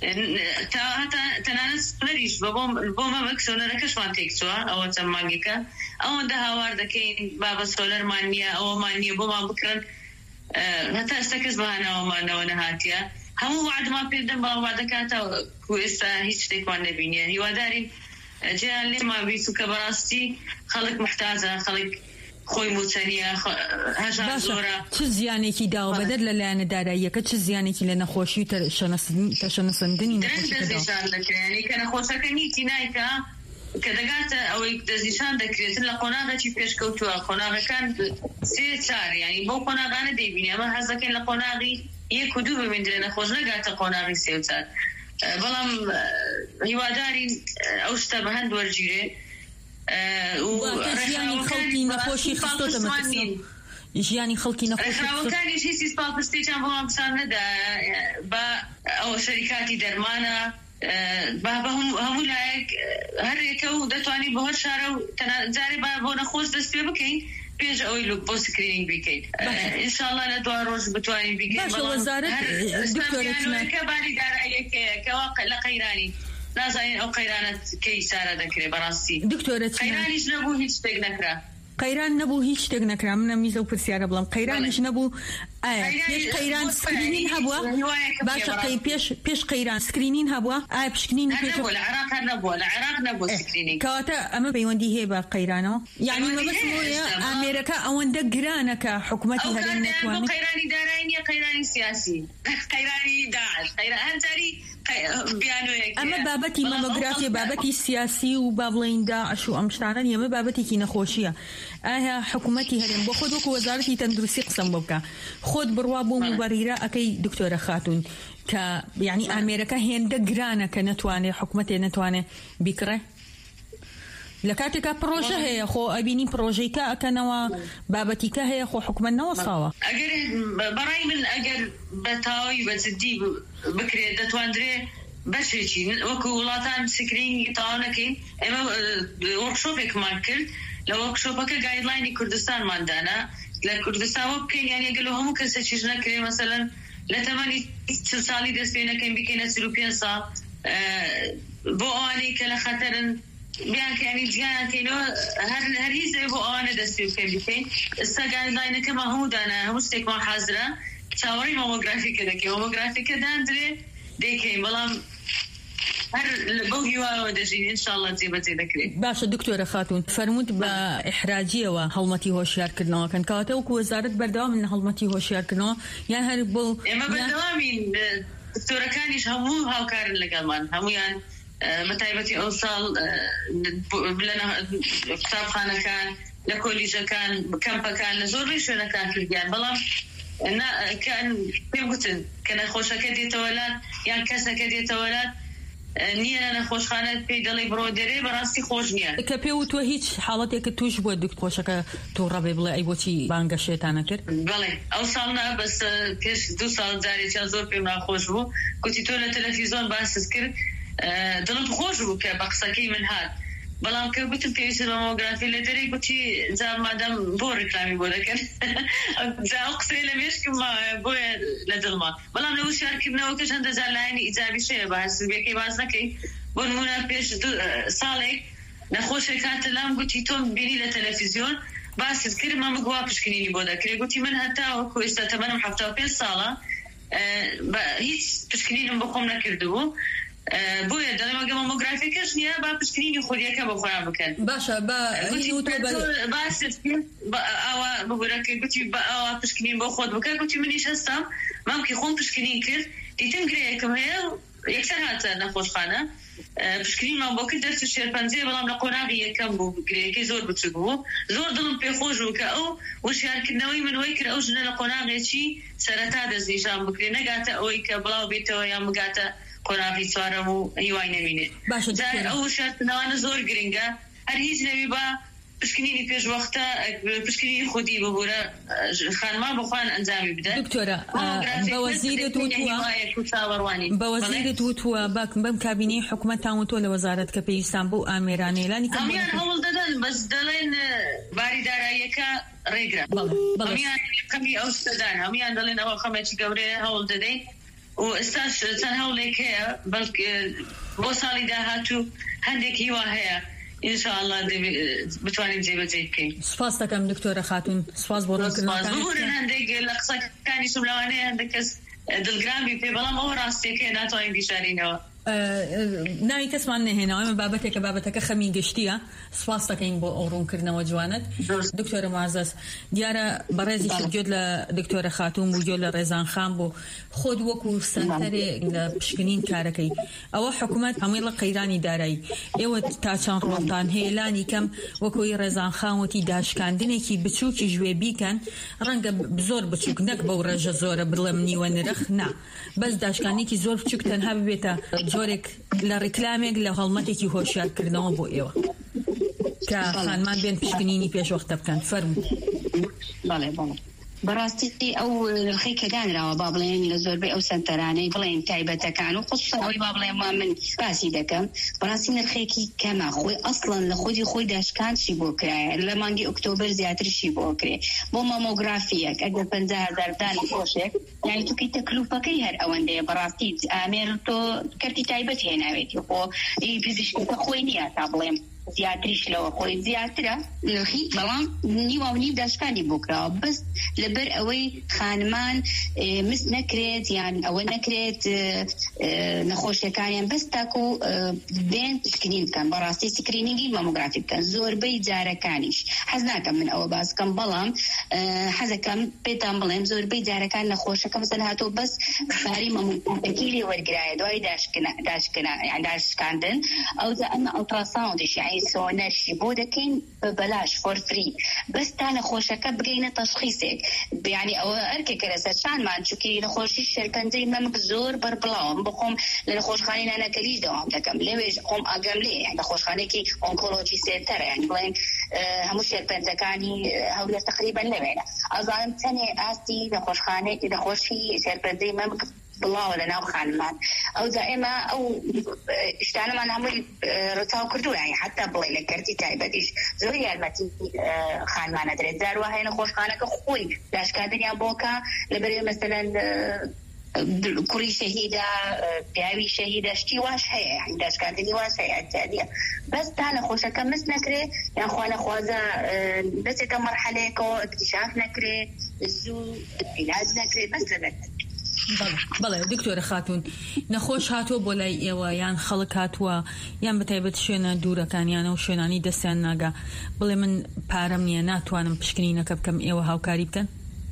تا هەتا تەنانەت سپلەریش بە بۆ مەمەک سۆلەرەکەشمان تێکچووە ئەوە چەند مانگێکە ئەوەندە هاوار دەکەین بابە سۆلەرمان نییە ئەوەمان نییە بۆمان بکڕن هەتا ئێستا کەس بەهانەوەمانەوە نەهاتیە هەموو وعدمان پێدەم بەڵام وعدەکاتەوە کو ئێستا هیچ شتێکمان نەبینیە هیوادارین جیان لێمان بیست و کە بەڕاستی خەڵک محتاجە خەڵک خۆی موچەنیە هەژار زۆرە چ زیانێکی داوە بەدەر لەلایەنە داراییەکە چ زیانێکی لە نەخۆشی تەشەنەسەندنی دەستنیشان دەکرێنی کە نەخۆشەکە نیتی نایکە کە دەگاتە ئەوەی دەستنیشان دەکرێتن لە قۆناغێکی پێشکەوتووە قۆناغەکان سێ چار ینی بۆ قۆناغانە دەیبینی ئەمە هەز دەکەین لە قۆناغی یەک و دوو ببیندرێ نەخۆش نەگاتە قۆناغی سێ و چار بەڵام هیوادارین ئەو شتە بە هەند وەرگیرێ ژیانی خەڵکی نەخۆشی خستۆتە ژیانی خەڵکی نەخۆشەکانیش هیچ سپاڵپشتێکیان بۆمان بسان نەدا بە ئەو شەریکاتی دەرمانە بە هەموو لایەک هەرێکە و دەتوانین بۆ هەر شارە و جارێ بۆ نەخۆش دەست پێ بکەین پێش ئەوەی بۆ سکرینینگ بیکەیت ئینشاءالله لە دوا ڕۆژ بتوانین بیکەین بەڵامکە باری داراییەکەیە کەوا لە قەیرانی نازانین ئەو قەیرانەت کەی سارە دەکرێت بەڕاستی قەیرانیش نەبوو هیچ شتێک نەکرا قەیران نەبوو هیچ شتێک نەکرا منە میزە و پرسیارە بڵام قەیرانیش نەبوو ئایا پێش قەیران سکرینین هەبووە باشە پێش پێش قەیران سکرینین هەبووە ئایا پشکنینی پێش لە عێراق نەبووە لە عێراق نەبوو سکرینینگ کەواتە ئەمە پەیوەندی هەیە بە قەیرانەوە یعنی مەبەستمەوەیە ئامێرەکە ئەوەندە گرانە کە حکوومەتی هەرێم نەتوانێت قەیرانی دارایی نییە قەیرانی سیاسی قەیرانی داعش قەیران هەنجاری ئەمە بابەتی مەمۆگرافی بابەتی سیاسی و با بڵێن داعش و ئەم شتانە ئەمە بابەتێکی نەخۆشیە ئایا حکوومەتی هەرێم بۆ خۆت وەکو وەزارەتی تەندروستی قسەم بۆ بکە خۆت بڕوا بۆ مبەرهیرە ئەەکەی دکتۆرە خاتون کە یعنی ئامێرەکە هێندە گرانە کە نەتوانێت حکوومەتێ نەتوانێت بیکڕێ لە کاتێکا پرۆژە هەیە خۆ ئەبینی پرۆژەیکە ئەکەنەوە بابەتیکە هەیە خۆ حکوومەت نەوەساوە ئەگەر بەڕای من ئەگەر بە تاوی بەجددی بکرێت دەتواندرێت بەشێکی وەکو وڵاتان سکرینی تاوا نەکەین ئێمە وەرکشۆپێکمان کرد لە وەرکشۆپەکە گایدلاینی کوردستانماندانا لە کوردستانەوە بکەین یان ئەگەر هەموو کەسێکیش نەکرێ مەسەلەن لە تەمەنی چل ساڵی دەست پێ نەکەین بکەینە سروو پێنج ساڵ بۆ ئەوانەی کە لە خەتەرن بیان کەنی جیانکەینەوە هەر هەریزێ بۆ ئەوانە دەستی و کەلیکەین ئێستا گایدلاینەکەمان هەموودانە هەموو شتێکمان حازرە چاوەڕی مامۆگرافیکە دەکەین مامۆگرافیکە داندرێ دەیکەین بەڵام هەر بەو هیوایەوە دەژین ئینشاءڵڵا جێبەجێ دەکرێت. باشە دکتۆرە خاتون فەرمووت بە ئیحراجیەوە هەڵمەتی هۆشیارکردنەوەکەن کەواتە وەکو وەزارەت بەردەوام من هەڵمەتی هۆشیارکردنەوە یان هەر بۆ ئێمە بەردەوامین دکتۆرەکانیش هەموو هاوکارن لەگەڵمان هەمویان بەتایبەتی ئەو ساڵ لە قوتابخانەکان لە کۆلیژەکان کەمپەکان لە زۆربەی شوێنەکان کردیان بەڵام پێم گوتن کە نەخۆشەکە دێتەوەلات یان کەسەکە دێتەوەلات نییە نەخۆشخانە پێی دەڵێ بڕۆ دەرێ بەڕاستی خۆش نییە کە پێ و تۆ هیچ حاڵەتێکە توش بووە دوک خۆشەکە تۆ ڕەبێ بڵێ ئەی بۆچی بانگە شێتانە کرد بڵێ ئەو ساڵنا بەس پێش دوو ساڵ جارێکیان زۆر پێم ناخۆش بوو گوتی تۆ لە تەلەڤیزۆن باسس کرد دڵم خۆش بوو کە بە قسەکەی من هات بەڵام کە گوتم پێویستە بە مامۆگرافی لە دەرەی گوتی جا مادام بۆ ڕێکلامی بۆ دەکەن جا ئەو قسەی لە مێشکم بۆیە لە دڵما بەڵام لە وشارکردنەوەکەش هەندە جار لایەنی ئیجابیشەیە باس بێکەی باز نەکەی بۆ نمونە پێش ساڵێک نەخۆشێک هاتە لام گوتی تۆم بینی لە تەلەڤیزۆن باست کرد مام گوا پشکنینی بۆ دەکرێت گوتی من هەتا وەکو ئێستا تەمەنم حەفتا و پێنج ساڵە هیچ پشکنینم بۆ خۆم نەکردبوو بۆیە دەڵێ مەگە مامۆگرافیکەش نییە با پشکنینی خۆریەکە بە خۆیان بکەن باشە ئەوە بگورەکە گوتی بە ئەوە پشکنین بۆ خۆت بکە گوتی منیش هەستم مامکی خۆم پشکنین کرد دیتم گرەیەکم هەیە یەکسەر هاتە نەخۆشخانە پشکنینمان بۆ کرد دەست شێرپەنجەیە بەڵام لە قۆناغی یەکەم بوو گرەیەکەی زۆر بچوک بوو زۆر دڵم پێخۆش بوو کە ئەو وشیارکردنەوەی من وەی کرد ئەو ژنە لە قۆناغێکی سەرەتا دەستنیشان بکرێ نەگاتە ئەوەی کە بڵاو بێتەوە یان بگاتە قۆناغی چوارەم و هیوای نەبینێت ئەو وشارکردنەوانە زۆر گرنگە هەر هیچ نەوی بە پشکنینی پێشوەختە پشکنینی خودی ببوورە خانمان بخوان ئەنجامی بدەن دکتۆرە بە وەزیرت وتووە بە وەزیرت وتووە بەم کابینەی حکوومەتتان وتۆ لە وەزارەت کە پێویستان بۆ ئامێرانە ئێلانی هەمویان هەوڵ دەدەن بەس دەڵێن باری داراییەکە ڕێگرە هەمویان کەمی ئەو شتەدان هەمویان دەڵێن ئەوە خەمێکی گەورەیە هەوڵ دەدەین و ئێستاش چەند هەوڵێک هەیە بەڵکە بۆ ساڵی داهاتوو هەندێک هیوا هەیە ئینشاءالله بتوانین جێبەجێ بکەین. سپاس دەکەم دکتۆرە خاتون سپاس بۆ ڕوونکردنەوەکان هەندێک لە قسەکانیشم لەوانەیە هەندێک کەس دڵگرامی پێ بەڵام ئەوە ڕاستیەکەیە ناتوانین بیشارینەوە ناوی کەسمان نەهێنەوە ئەمە بابەتێکە بابەتەکە خەمی گشتیە سپاس دەکەین بۆ ئەو ڕوونکردنەوە جوانت دکتۆرە معزەز دیارە بەڕێزی گوێت لە دکتۆرە خاتون بوو گوێ لە ڕێزان خان بوو خۆت وەکو سەنتەرێ لە پشکنین کارەکەی ئەوە حکوومەت هەمووی لە قەیرانی دارایی ئێوە تا چەند ڕۆڵتان هێلانی کەم وەکوی ڕێزان خانوەتی داشکاندنێکی بچووکی ژوێ بیکەن ڕەنگە زۆر بچووک نەک بەو ڕێژە زۆرە بڵێم نیوە نرخ نا بەس داشکانێکی زۆر بچووک تەنها ببێتە زۆرێک لە ڕێکلامێک لە هەڵمەتێکی هۆشیارکردنەوە بۆ ئێوە کە خانمان بێن پشکنینی پێشوەختە بکەن فەرموو. بەڵێ بەڵێ بەڕاستی ئەو نرخی کە دانراوە با بڵێن لە زۆربەی ئەو سەنتەرانەی بڵێن تایبەتەکان و خصوصا ئەوەی با بڵێن وا من باسی دەکەم بەڕاستی نرخێکی کەمە خۆی ئەسڵەن لە خۆی خۆی داشکانشی بۆ کرایە لە مانگی ئۆکتۆبر زیاترشی بۆ کرێ بۆ مامۆگرافیەک ئەگەر پەنجا هەزار دانی خۆشێک یانی تووکی تەکلوفەکەی هەر ئەوەندەیە بەڕاستی ئامێر تۆ کەرتی تایبەت هێناوێتی خۆ پزیشکەکە خۆی نییە تا بڵێم زیاتریش لەوە خۆی زیاترە نرخی بەڵام نیوە و نیو داشکانی بۆ کراوە بەس لەبەر ئەوەی خانمان مست نەکرێت یان ئەوە نەکرێت نەخۆشیەکانیان بەس تاکو دێن پشکنین بکەن بەڕاستی سکرینینگی مامۆگرافی بکەن زۆربەی جارەکانیش حەز ناکەم من ئەوە باسکەم بەڵام حەزەکەم پێتان بڵێم زۆربەی جارەکان نەخۆشەکە مەسەن هاتۆ بەس باری مامۆگرافیەکی لێ وەرگرایە دوای داشکاندن ئەوجا ئەمە ئەڵتراساوندیش سۆنەرشی بۆ دەکەین بەلاش فۆر فری بەس تا نەخۆشەکە بگەینە تەشخیصێک یعنی ئەوە ئەرکێکە لەسەر شانمان چووکی نەخۆشی شێرپەنجەی مەمک زۆر بەربڵاوم بخۆم لە نەخۆشخانەی نانەکەلیش دەوام دەکەم لەوێژ خۆم ئاگەم لێ نەخۆشخانێکی ئۆنکۆلۆجی سێرتەرە یعنی بڵێن هەموو شێرپەنجەکانی هەولێر تقریبەن لەوێنە ئازانم چەندێ ئاستی نەخۆشخانەی نەخۆشی شێرپەنجەی مەمک بڵاوە لە ناو خانمان ئەو ئێمە ئەو شتانەمان هەمووی ڕچاو کردو یانی حتا بڵێ لە کەرتی تایبەتیش زۆر یارمەتی خانمانە درێت جار وا هەیە نەخۆشخانەکە خۆی داشکاندنیان بۆکە لەبەرێ مەسەلەن کوڕی شەهیدە پیاوی شەهیدە شتی واش هەیە یعنی داشکاندنی واش هەیە ئەتیادیە بەس تا نەخۆشەکە مس نەکرێ یان خوا نەخوازە بەچێتە مەرحەلەیەکەوە اکتشاف نەکرێ زوو عیلاج نەکرێ بەس لەبەر بەڵێ دکتۆرە خاتون نەخۆش هاتووە بۆ لای ئێوە یان خەڵک هاتووە یان بەتایبەت شوێنە دوورەکانیانە و شوێنانی دەستیان ناگا بڵێ من پارەم نییە ناتوانم پشکنینەکە بکەم ئێوە هاوکاری بکەن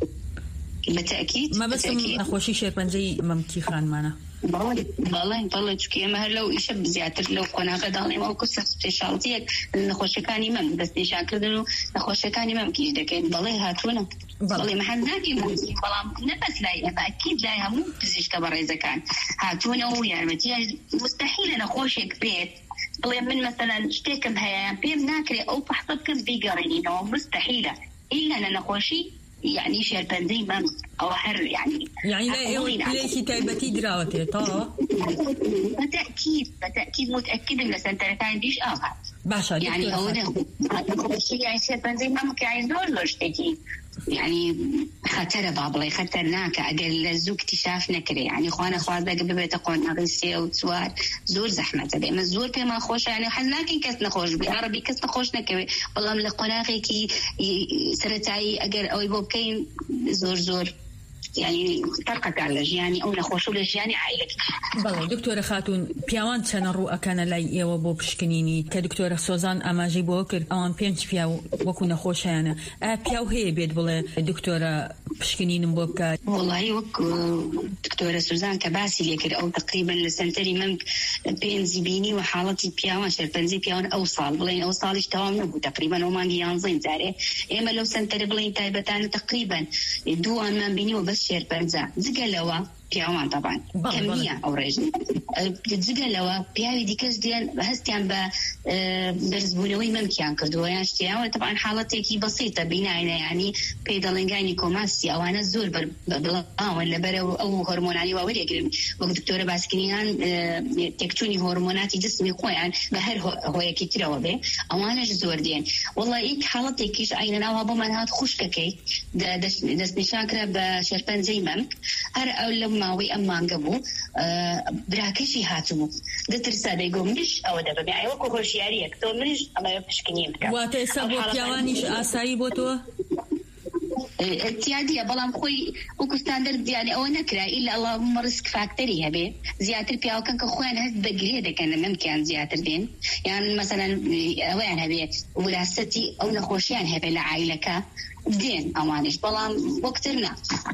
بتأكيد مەبەستم نەخۆشی شێرپەنجەی مەمکی خانمانە بەڵێ بەڵێ چکە ئێمە هەر لەو ئیشە زیاتر لەو قۆناغە داڵێم ئەو کورسە سپێشاڵتیەک نەخۆشیەکانی مەم دەست نیشانکردن و نەخۆشیەکانی مەمکیش دەکەین بەڵێ هاتوونە بەڵێ مەحەن ناکەین بەڵام نەبەس لای ئێمە ئەکید لای هەموو پزیشکە بەڕێزەکان هاتوونە و یارمەتیان مستەحیلە نەخۆشێک بێت بڵێ من مەسەلەن شتێکم هەیە پێم ناکرێ ئەو پەحسە بکەس بیگەڕێنینەوە مستەحیلە ئیلا لە نەخۆشی يعني شێرپەنجەی مەم ئەوە هەر يعني يعني لا ئێوە پلەیەکی تایبەتی دراوەتێ تاوە بەتەکید بەتەکید متأكدم لە سەنتەرەکانی دیش ئاوات باشە يعني ئەوە يعني شێرپەنجەی مەم کە زۆر زۆر شتێکی يعني خەتەرە با بڵێ خەتەرناکە ئەگەر لە زوو اکتشاف نەکرێ يعني خوا نەخوازە ئەگەر ببێتە قۆناغی سێ و چوار زۆر زەحمەتە بێ ئێمە زۆر پێمان خۆشە يعني حەز ناکەین کەس نەخۆش بێ عەرەبی کەس نەخۆش نەکەوێ بەڵام لە قۆناغێکی سەرەتایی ئەگەر ئەوەی بۆ بکەین زۆر زۆر يعني فرقك على ژیانی ئەو نەخۆش و لە ژیانی عائیلەتی بەڵێ دکتۆرە خاتون پیاوان چەنە ڕوو ئەکەنە لای ئێوە بۆ پشکنینی کە دکتۆرە سۆزان ئاماژەی بۆ کرد ئەوان پێنج پیا وەکو نەخۆشیانە ئایا پیاو هەیە بێت بڵێ دکتۆرە پشکنینم بۆ بکات وڵی وەک دکتۆرە سوزان کە باسی لێ کرد ئەو تقریبا لە سنتەری مەمک پێنجی بینی و حاڵەتی پیاوان شێرپەنجەی پیاوان ئەو ساڵ بڵێن ئەو ساڵیش تەواو نەبوو تقریبا ئەو مانگی یانزەین جارێ ئێمە لەو سنتەرە بڵێن تایبەتانە تقریبا دووانمان بینیوە بەس شێرپەنجە جگە لەوە پیاوان طبعا کەمیە ئەو ڕێژ جگە لەوە پیاوی دیکەش دێن هەستیان بە بەرزبوونەوەی مەمکیان کردووە یان شتیانوە طبعا حاڵەتێکی بەسیتە بیناینە ینی پێی دەڵێنگانی کۆماسی ئەوانە زۆر بڵاون لەبەرە ئەو هۆرمۆنانی واوەرێگرن وەک دکتۆرە باسکرینیان تێکچوونی هۆرمۆناتی جسمی خۆیان بە هەر هۆیەکی ترەوە بێ ئەوانەش زۆر دێن وەڵی ئیک حاڵەتێکیش ئاینە ناوە بۆمان هات خوشکەکەی دەستنیشانکرا بە شێرپەنجەی مەمک هەر ئەو لە ماوەی ئەم مانگە بوو براکەشی هاتبوو دەترسا دەیگۆ منش ئەوە دەبێ ئەوەکو هۆشیاریەک تۆ منش ئەمە پشکنیم بکەم واتە ئێستا بۆ پیاوانیش ئاسایی بۆ تۆ اتیادیە بەڵام خۆی وەکوستاندەر دیانی ئەوە نەکرا ئیلا ئەڵڵا ڕسک فاکتەری هەبێ زیاتر پیاوەکەن کە خۆیان هەست بەگرێ دەکەن لە مەمکیان زیاتر دێن یان مەسەلەن ئەوەیان هەبێ وراستەتی ئەو نەخۆشیان هەبێ لە عایلەکە دێن ئەوانش بەڵام وەکتر نا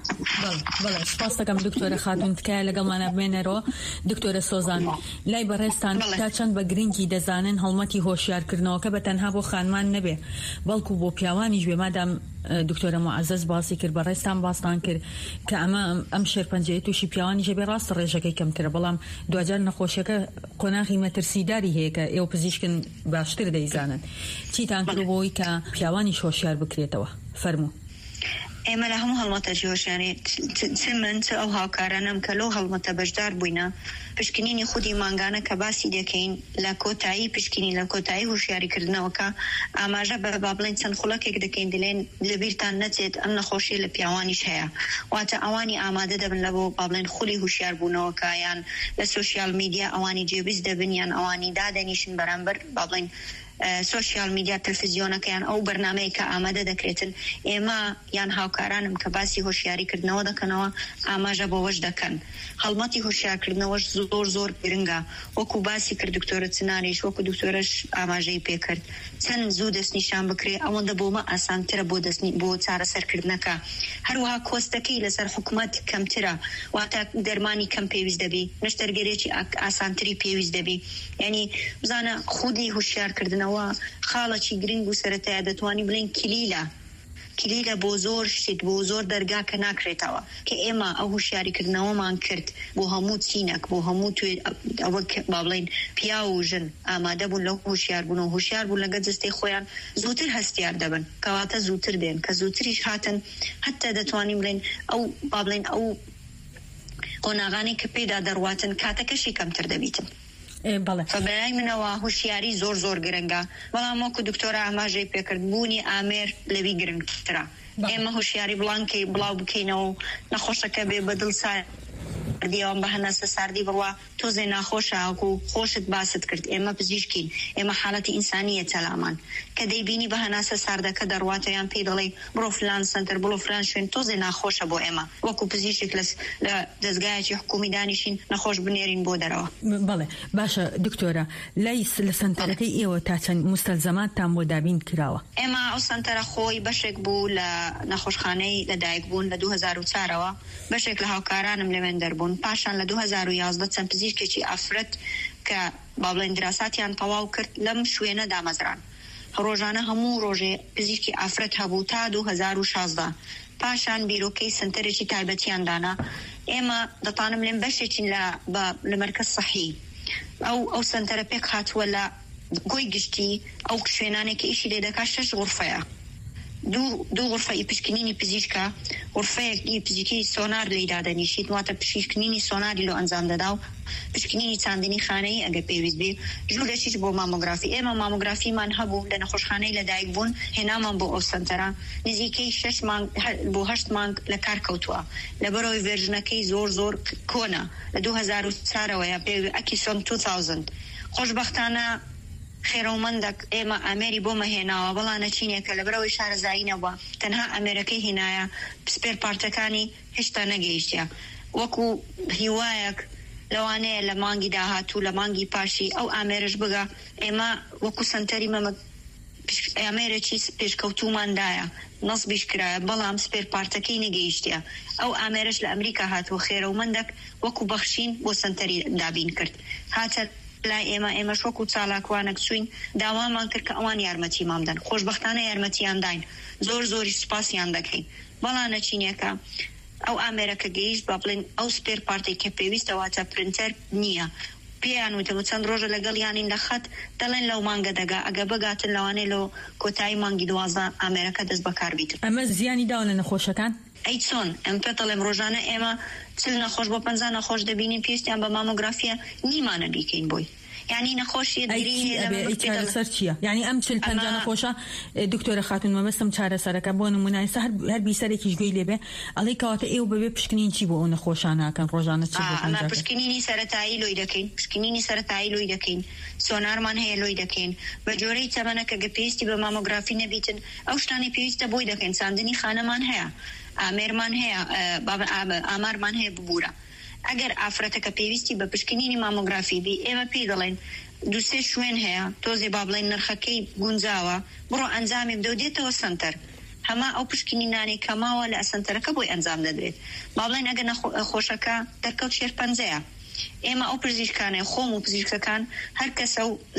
بەڵێ سپاس دەکەم دکتۆرە خاتون تکایە لەگەڵمانە بمێنەرەوە دکتۆرە سۆزان لای بەڕێستان تا چەند بە گرنگی دەزانن هەڵمەتی هۆشیارکردنەوەکە بە تەنها بۆ خانمان نەبێ بەڵکو بۆ پیاوانیش بێ مادام دکتۆرە معەزەز باسی کرد بەڕێستان باستان کرد کە ئەمە ئەم شێرپەنجەیە تووشی پیاوانیش بێ ڕاست ڕێژەکەی کەمترە بەڵام دوجار نەخۆشیەکە قۆناغی مەترسیداری هەیە کە ئێوە پزیشکن باشتر دەیزانن چیتان کرد بۆی کە پیاوانیش هۆشیار بکرێتەوە فەرموو ئێمە لە هەموو هەڵمەتە هۆشیاری چ من چ ئەو هاوکارانم کە لەو هەڵمەتە بەشدار بووینە پشکنینی خودی مانگانە کە باسی دەکەین لە کۆتایی پشکنی لە کۆتایی هۆشیاریکردنەوەکە ئاماژە بە با بڵێن چەند خوڵەکێک دەکەین دلێن لەبیرتان نەچێت ئەم نەخۆشی لە پیاوانیش هەیە واتە ئەوانی ئامادە دەبن لە بۆ با بڵێن خولی هوشیار بوونەوەکە یان لە سوشیال میدیا ئەوانی جێبیست دەبن یان ئەوانی دادەنیشن بەرامبەر با بڵێن سوشیال میدیا تەلەڤیزیۆنەکەیان ئەو بەرنامەیە کە ئامادە دەکرێتن ئێمە یان هاوکارانم کە باسی هۆشیاریکردنەوە دەکەنەوە ئاماژە بۆوەش دەکەن هەڵمەتی هۆشیارکردنەوەش زۆر زۆر گرنگە وەکو باسی کرد دکتۆرە چناریش وەکو دکتۆرەش ئاماژەی پێکرد چەند زوو دەستنیشان بکرێ ئەوەندە بۆمە ئاسانترە بۆ دەستنی بۆ چارەسەرکردنەکە هەروەها کۆستەکەی لەسەر حکوومەت کەمترە واتە دەرمانی کەم پێویست دەبی نەشتەرگەرێکی ئاسانتری پێویست دەبی یعنی بزانە خودی هوشیارکردنەوە خاڵەکی گرنگ و سەرەتایە دەتوانی بڵێن کلیلە کلیلە بۆ زۆر شت بۆ زۆر دەرگا کە ناکرێتەوە کە ئێمە ئەو هوشیاریکردنەوەمان کرد بۆ هەموو چینەک بۆ هەموو توێ ئەوە با بڵێن پیا و ژن ئامادە بوون لەو هوشیاربوونەوە هوشیار بوون لەگە جستەی خۆیان زووتر هەستیار دەبن کەواتە زووتر دێن کە زووتریش هاتن حتا دەتوانین بڵێن ئەو با بڵێن ئەو قۆناغانی کە پێدا دەڕواتن کاتەکەشی کەمتر دەبیتن بەلای منەوە هوشیاری زۆر زۆر گرنگە بەڵام وەکو دکتۆرە ئاماژەی پێکرد بوونی ئامێر لەوی گرنگترە ئێمە هوشیاری بڵانکەی بڵاو بکەینەوە نەخۆشەکە بێ بەدڵ سای دیوام بە هەناسە ساردی بڕوا تۆزێ ناخۆشە و خۆشت باست کرد ئێمە پزیشکین ئێمە حاڵەتی ئینسانیە تەلامان کە دەیبینی بە هەناسە ساردەکە دەڕواتەیان پێی دەڵێ بڕۆ فلان سنتەر بڵۆ فلان شوێن تۆزێ ناخۆشە بۆ ئێمە وەکو پزیشک لە دەستگایەکی حکومی دانیشین نەخۆش بنێرین بۆ دەرەوە. بەڵێ باشە دکتۆرە لای لە سنتەرەکەی ئێوە تا چەند مستەلزەماتتان بۆ دابین کراوە؟ ئێمە ئەو سنتەرە خۆی بەشێک بوو لە نەخۆشخانەی لەدایک بوون لە دوو هەزار و چارەوە بەشێک لە هاوکارانم لەوێن دەربوون پاشان لە دوو هەزار و یازدە چەند پزیشکێکی ئافرەت کە با بڵێن دراساتیان تەواو کرد لەم شوێنە دامەزران ڕۆژانە هەموو ڕۆژێ پزیشکی ئافرەت هەبوو تا دوو هەزار و شازدە پاشان بیرۆکەی سنتەرێکی تایبەتیان دانا ئێمە دەتانم لێم بەشێکین لە مەرکەز سەحی ئەو ئەو سنتەرە پێک هاتووە لە گۆی گشتی ئەو شوێنانێکی ئیشی لێ دەکات شەش غورفەیە دوو دوو غورفەی پشکنینی پزیشکە غورفەیەکی پزیکی سۆنار لێدا دەنیشیت واتە پشکنینی سۆناری لۆ ئەنجام دەدا و پشکنینی چاندنی خانەیی ئەگەر پێویست بێ ژوورێکیش بۆ مامۆگرافی ئێمە مامۆگرافیمان هەبوو لە نەخۆشخانەی لەدایک بوون هێنامان بۆ ئەو سنتەرە نزیکەی شەش مانگ بۆ هەشت مانگ لە کار کەوتووە لەبەرەوەی ڤێرژنەکەی زۆر زۆر کۆنا لە دوو هەزار و چارەوەیە پێ ئەکیسۆن دوو هەزار خۆشبەختانە خێرەومەندێک ئێمە ئەمێری بۆ مەهێناوە بەڵانە چینێکە لە بەرەوەی شارەزایی نەبووە تەنها ئەمێرەکەی هێنایە سپێر پارتەکانی هێشتا نەگەیشتە وەکو هیوایەک لەوانەیە لە مانگی داهاتوو لە مانگی پاشی ئەو ئامێرش بگە ئێمە وەکو سنتەری مەمە ئامێرێکی پێشکەوتوماندایە نەسبیش کرایە بەڵام سپێر پارتەکەی نەگەیشتە ئەو ئامێرش لە ئەمریکا هاتووە خێرەومەندێک وەکو بەخشین بۆ سنتەری دابین کرد هاتە لای ئێمە ئێمە شۆک و چالاکوانێک چوین داوامان کرد کە ئەوان یارمەتیمان بدەن خۆشبەختانە یارمەتیان داین زۆر زۆری سوپاسیان دەکەین بەڵانە چینێکە ئەو ئامێرەکە گەیشت با بڵێن ئەو سپێر پارتێک کە پێویستەواتە پرنتەر نییە پێیان وتم چەند ڕۆژە لەگەڵ یانین لە خەت دەڵێن لەو مانگە دەگا ئەگە بگاتن لەوانەیە لەو کۆتایی مانگی دوازدە ئامێرەکە دەست بەکار بیتن ئەمە زیانی داوە لە نەخۆشەکان ئەی چۆن ئەم پێ دەڵێم ڕۆژانە ئێمە چل نەخۆش بۆ پەنجا نەخۆش دەبینین پێویستیان بە مامۆگرافیە نیمانە بیکەین بۆی یعنی نەخۆشی چارەسەر چییە؟ یعنی ئەم چل پەنجا نەخۆشە دکتۆرە خاتون مەبەستم چارەسەرەکە بۆ نمونایسە هەر بیسەرێکیش گوێی لێبێ ئەڵێ کەواتە ئێوە بەبێ پشکنین چی بۆ ئەو نەخۆشان ناکەن ڕۆژانە چی بۆ پشکنینی سەرەتایی لۆی دەکەین پشکنینی سەرەتایی لۆی دەکەین سۆنارمان هەیە لۆی دەکەین بە جۆرەی تەمەنەکە گە پێویستی بە مامۆگرافی نەبیتن ئەو شتانی پێویستە بۆی دەکەین چاندنی خانەمان هەیە ئامێرمان هەیە ئامارمان هەیە ببوورە ئەگەر ئافرەتەکە پێویستی بە پشکنینی مامۆگرافی بی ئێمە پێی دەڵێن دوسێ شوێن هەیە تۆزێ با بڵێن نرخەکەی گونجاوە بڕۆ ئەنجامی بدە و دێتەوە سنتەر هەما ئەو پشکنینانەی کەماوە لە سنتەرەکە بۆی ئەنجام دەدرێت با بڵێن ئەگەر نەخۆشەکە دەرکەوت شێرپەنجەیە ئێمە ئەو پزیشکانەی خۆم و پزیشکەکان هەر کەسە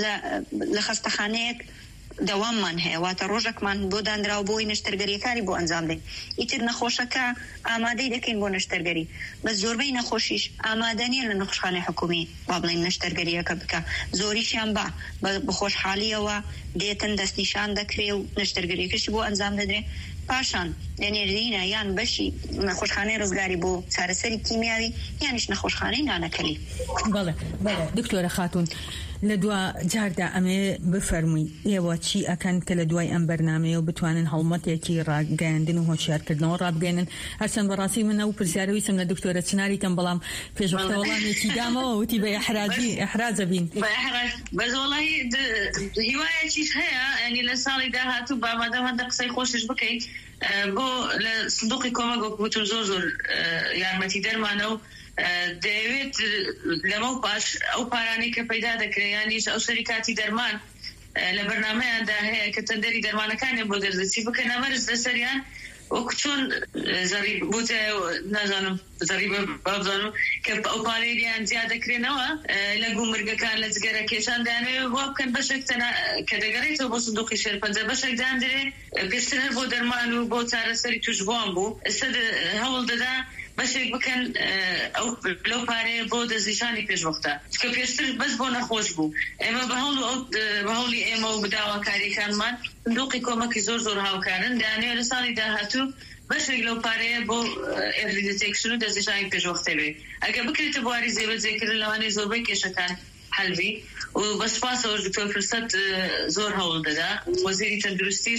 لە خەستەخانەیەک دەواممان هەیە واتە ڕۆژێکمان بۆ دانراوە بۆی نەشتەرگەریەکاری بۆ ئەنجام دەین ئیتر نەخۆشەکە ئامادەی دەکەین بۆ نەشتەرگەری بە زۆربەی نەخۆشیش ئامادە نیە لە نەخۆشخانەی حکومی با بڵێن نەشتەرگەریەکە بکە زۆریشیان با بە خۆشحاڵیەوە دێتن دەستنیشان دەکرێ و نەشتەرگەریەکەشی بۆ ئەنجام دەدرێ پاشان لێنێردینە یان بەشی نەخۆشخانەی ڕزگاری بۆ چارەسەری کیمیاوی یانیش نەخۆشخانەی نانەکەلی. بەڵێ بەڵێ دکتۆرە خاتون لە دوا جاردا ئەمێ بفەرمووی ئێوە چی ئەکەن کە لە دوای ئەم بەرنامەیە و بتوانن هەڵمەتێکی ڕاگەیاندن و هۆشیارکردنەوە ڕابگەێنن هەرچەند بەڕاستی منە و پرسیارەویستم لە دکتۆرە چناریتم بەڵام پێشوەختە وەڵامێکی دامەوە وتی بە ئەحراجی ئەحراجە بین بەزۆڵی هیوایەکیش هەیە ئەنی لە ساڵی داهاتوو بامادەمەندە قسەی خۆشش بکەیت بۆ لە سندوقی کۆمەک وەکوتم زۆر زۆر یارمەتی دەرمانە و دەیەوێت لەمە و پاش ئەو پارانەی کە پەیدا دەکرێت یانیش ئەو شەریکاتی دەرمان لە بەرنامەیاندا هەیە کە تەندەری دەرمانەکانیان بۆ دەردەچی بکەن ئەمەرز لەسەریان وەکو چۆن زەریب بوتە نازانم زەریب بابزانم کە ئەو پارەیان زیاد دەکرێنەوە لە گومرگەکان لە جگەرە کێشان دەیانەوێت بۆ بکەن بەشێک کە دەگەڕێتەوە بۆ سندوقی شێرپەنجە بەشێک دادرێ پێشتر هەر بۆ دەرمان و بۆ چارەسەری توشبوان بوو ئێستا هەوڵ دەدا بەشێک بکەن ئەو لەو پارەیە بۆ دەستنیشانی پێشوەختە کە پێشتر بەس بۆ نەخۆش بوو ئێمە بە هەوڵی ئێمە و بداواکاریەکانمان سندوقی کۆمەکی زۆر زۆر هاوکارن دەیانەوێت لە ساڵی داهاتوو بەشێک لەو پارەیە بۆ ئێرلی دەتێکشن و دەستنیشانی پێشوەختە بێ ئەگەر بکرێتە بواری جێبەجێکردن لەوانەیە زۆربەی کێشەکان حەلبی و بەسپاسەوە دکتۆر فرسەت زۆر هەوڵ دەدا وەزیری تەندروستیش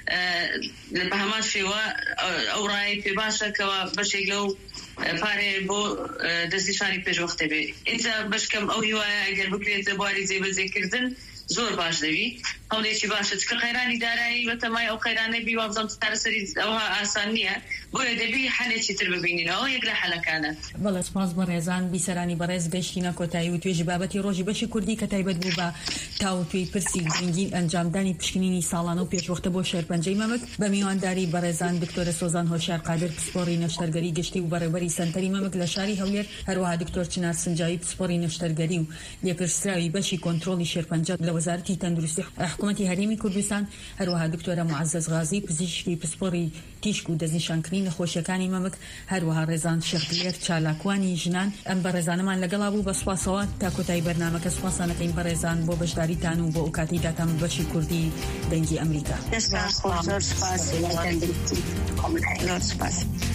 لە بەهەمان شێوە ئەو ڕای پێ باشە کەەوە بەشێک لەو پارێ بۆ دەستنیشانی پێشوەختە بێ. ئینجا بەشکەم ئەو هیوایە ئەگەر بکرێتە بواری جێبەجێکردن زۆر باش دەوی هەولێکی باشە چکە قەیرانی دارایی بەتەمای ئەو قەیرانە بی وابزانم تارەسەری ئەوها ئاسان نییە بۆیە دەبی حەلێکی تر ببینینەوە یەک لە حەلەکانە. بەڵێ سپاس بە ڕێزان بیسەرانی بەڕێز گەشتینە کۆتایی و توێژی بابەتی ڕۆژی بەشی کوردی کە تایبەت بوو بە تاوتوێی پرسی گرنگی ئەنجامدانی پشکنینی ساڵانە و پێشوەختە بۆ شێرپەنجەی مەمک بە میوانداری بەڕێزان دکتۆرە سۆزان هۆشیار قادر پسپۆڕی نەشتەرگەری گشتی و بەڕێوەری سەنتەری مەمک لە شاری هەولێر هەروەها دکتۆر چنار سنجاوی پسپۆڕی نەشتەرگەری و لێپرسراوی بەشی کۆنتڕۆلی شێرپەنجە لە وەزارەتی تەندروستی حکوومەتی هەرێمی کوردستان هەروەها دکتۆرە معزەز غازی پزیشکی پسپۆڕی تیشک و دەستنیشانکردنی نەخۆشیەکانی مەمک هەروەها ڕێزان شێخدلێر چالاکوانی ژنان ئەم بەڕێزانەمان لەگەڵا بوو بە سوپاسەوە تا کۆتایی بەرنامەکە سوپاسانەکەین بەڕێزان بۆ بەشداریتان و بۆ ئەو کاتی داتان بەشی کوردی دەنگی ئەمریکا. سپاس.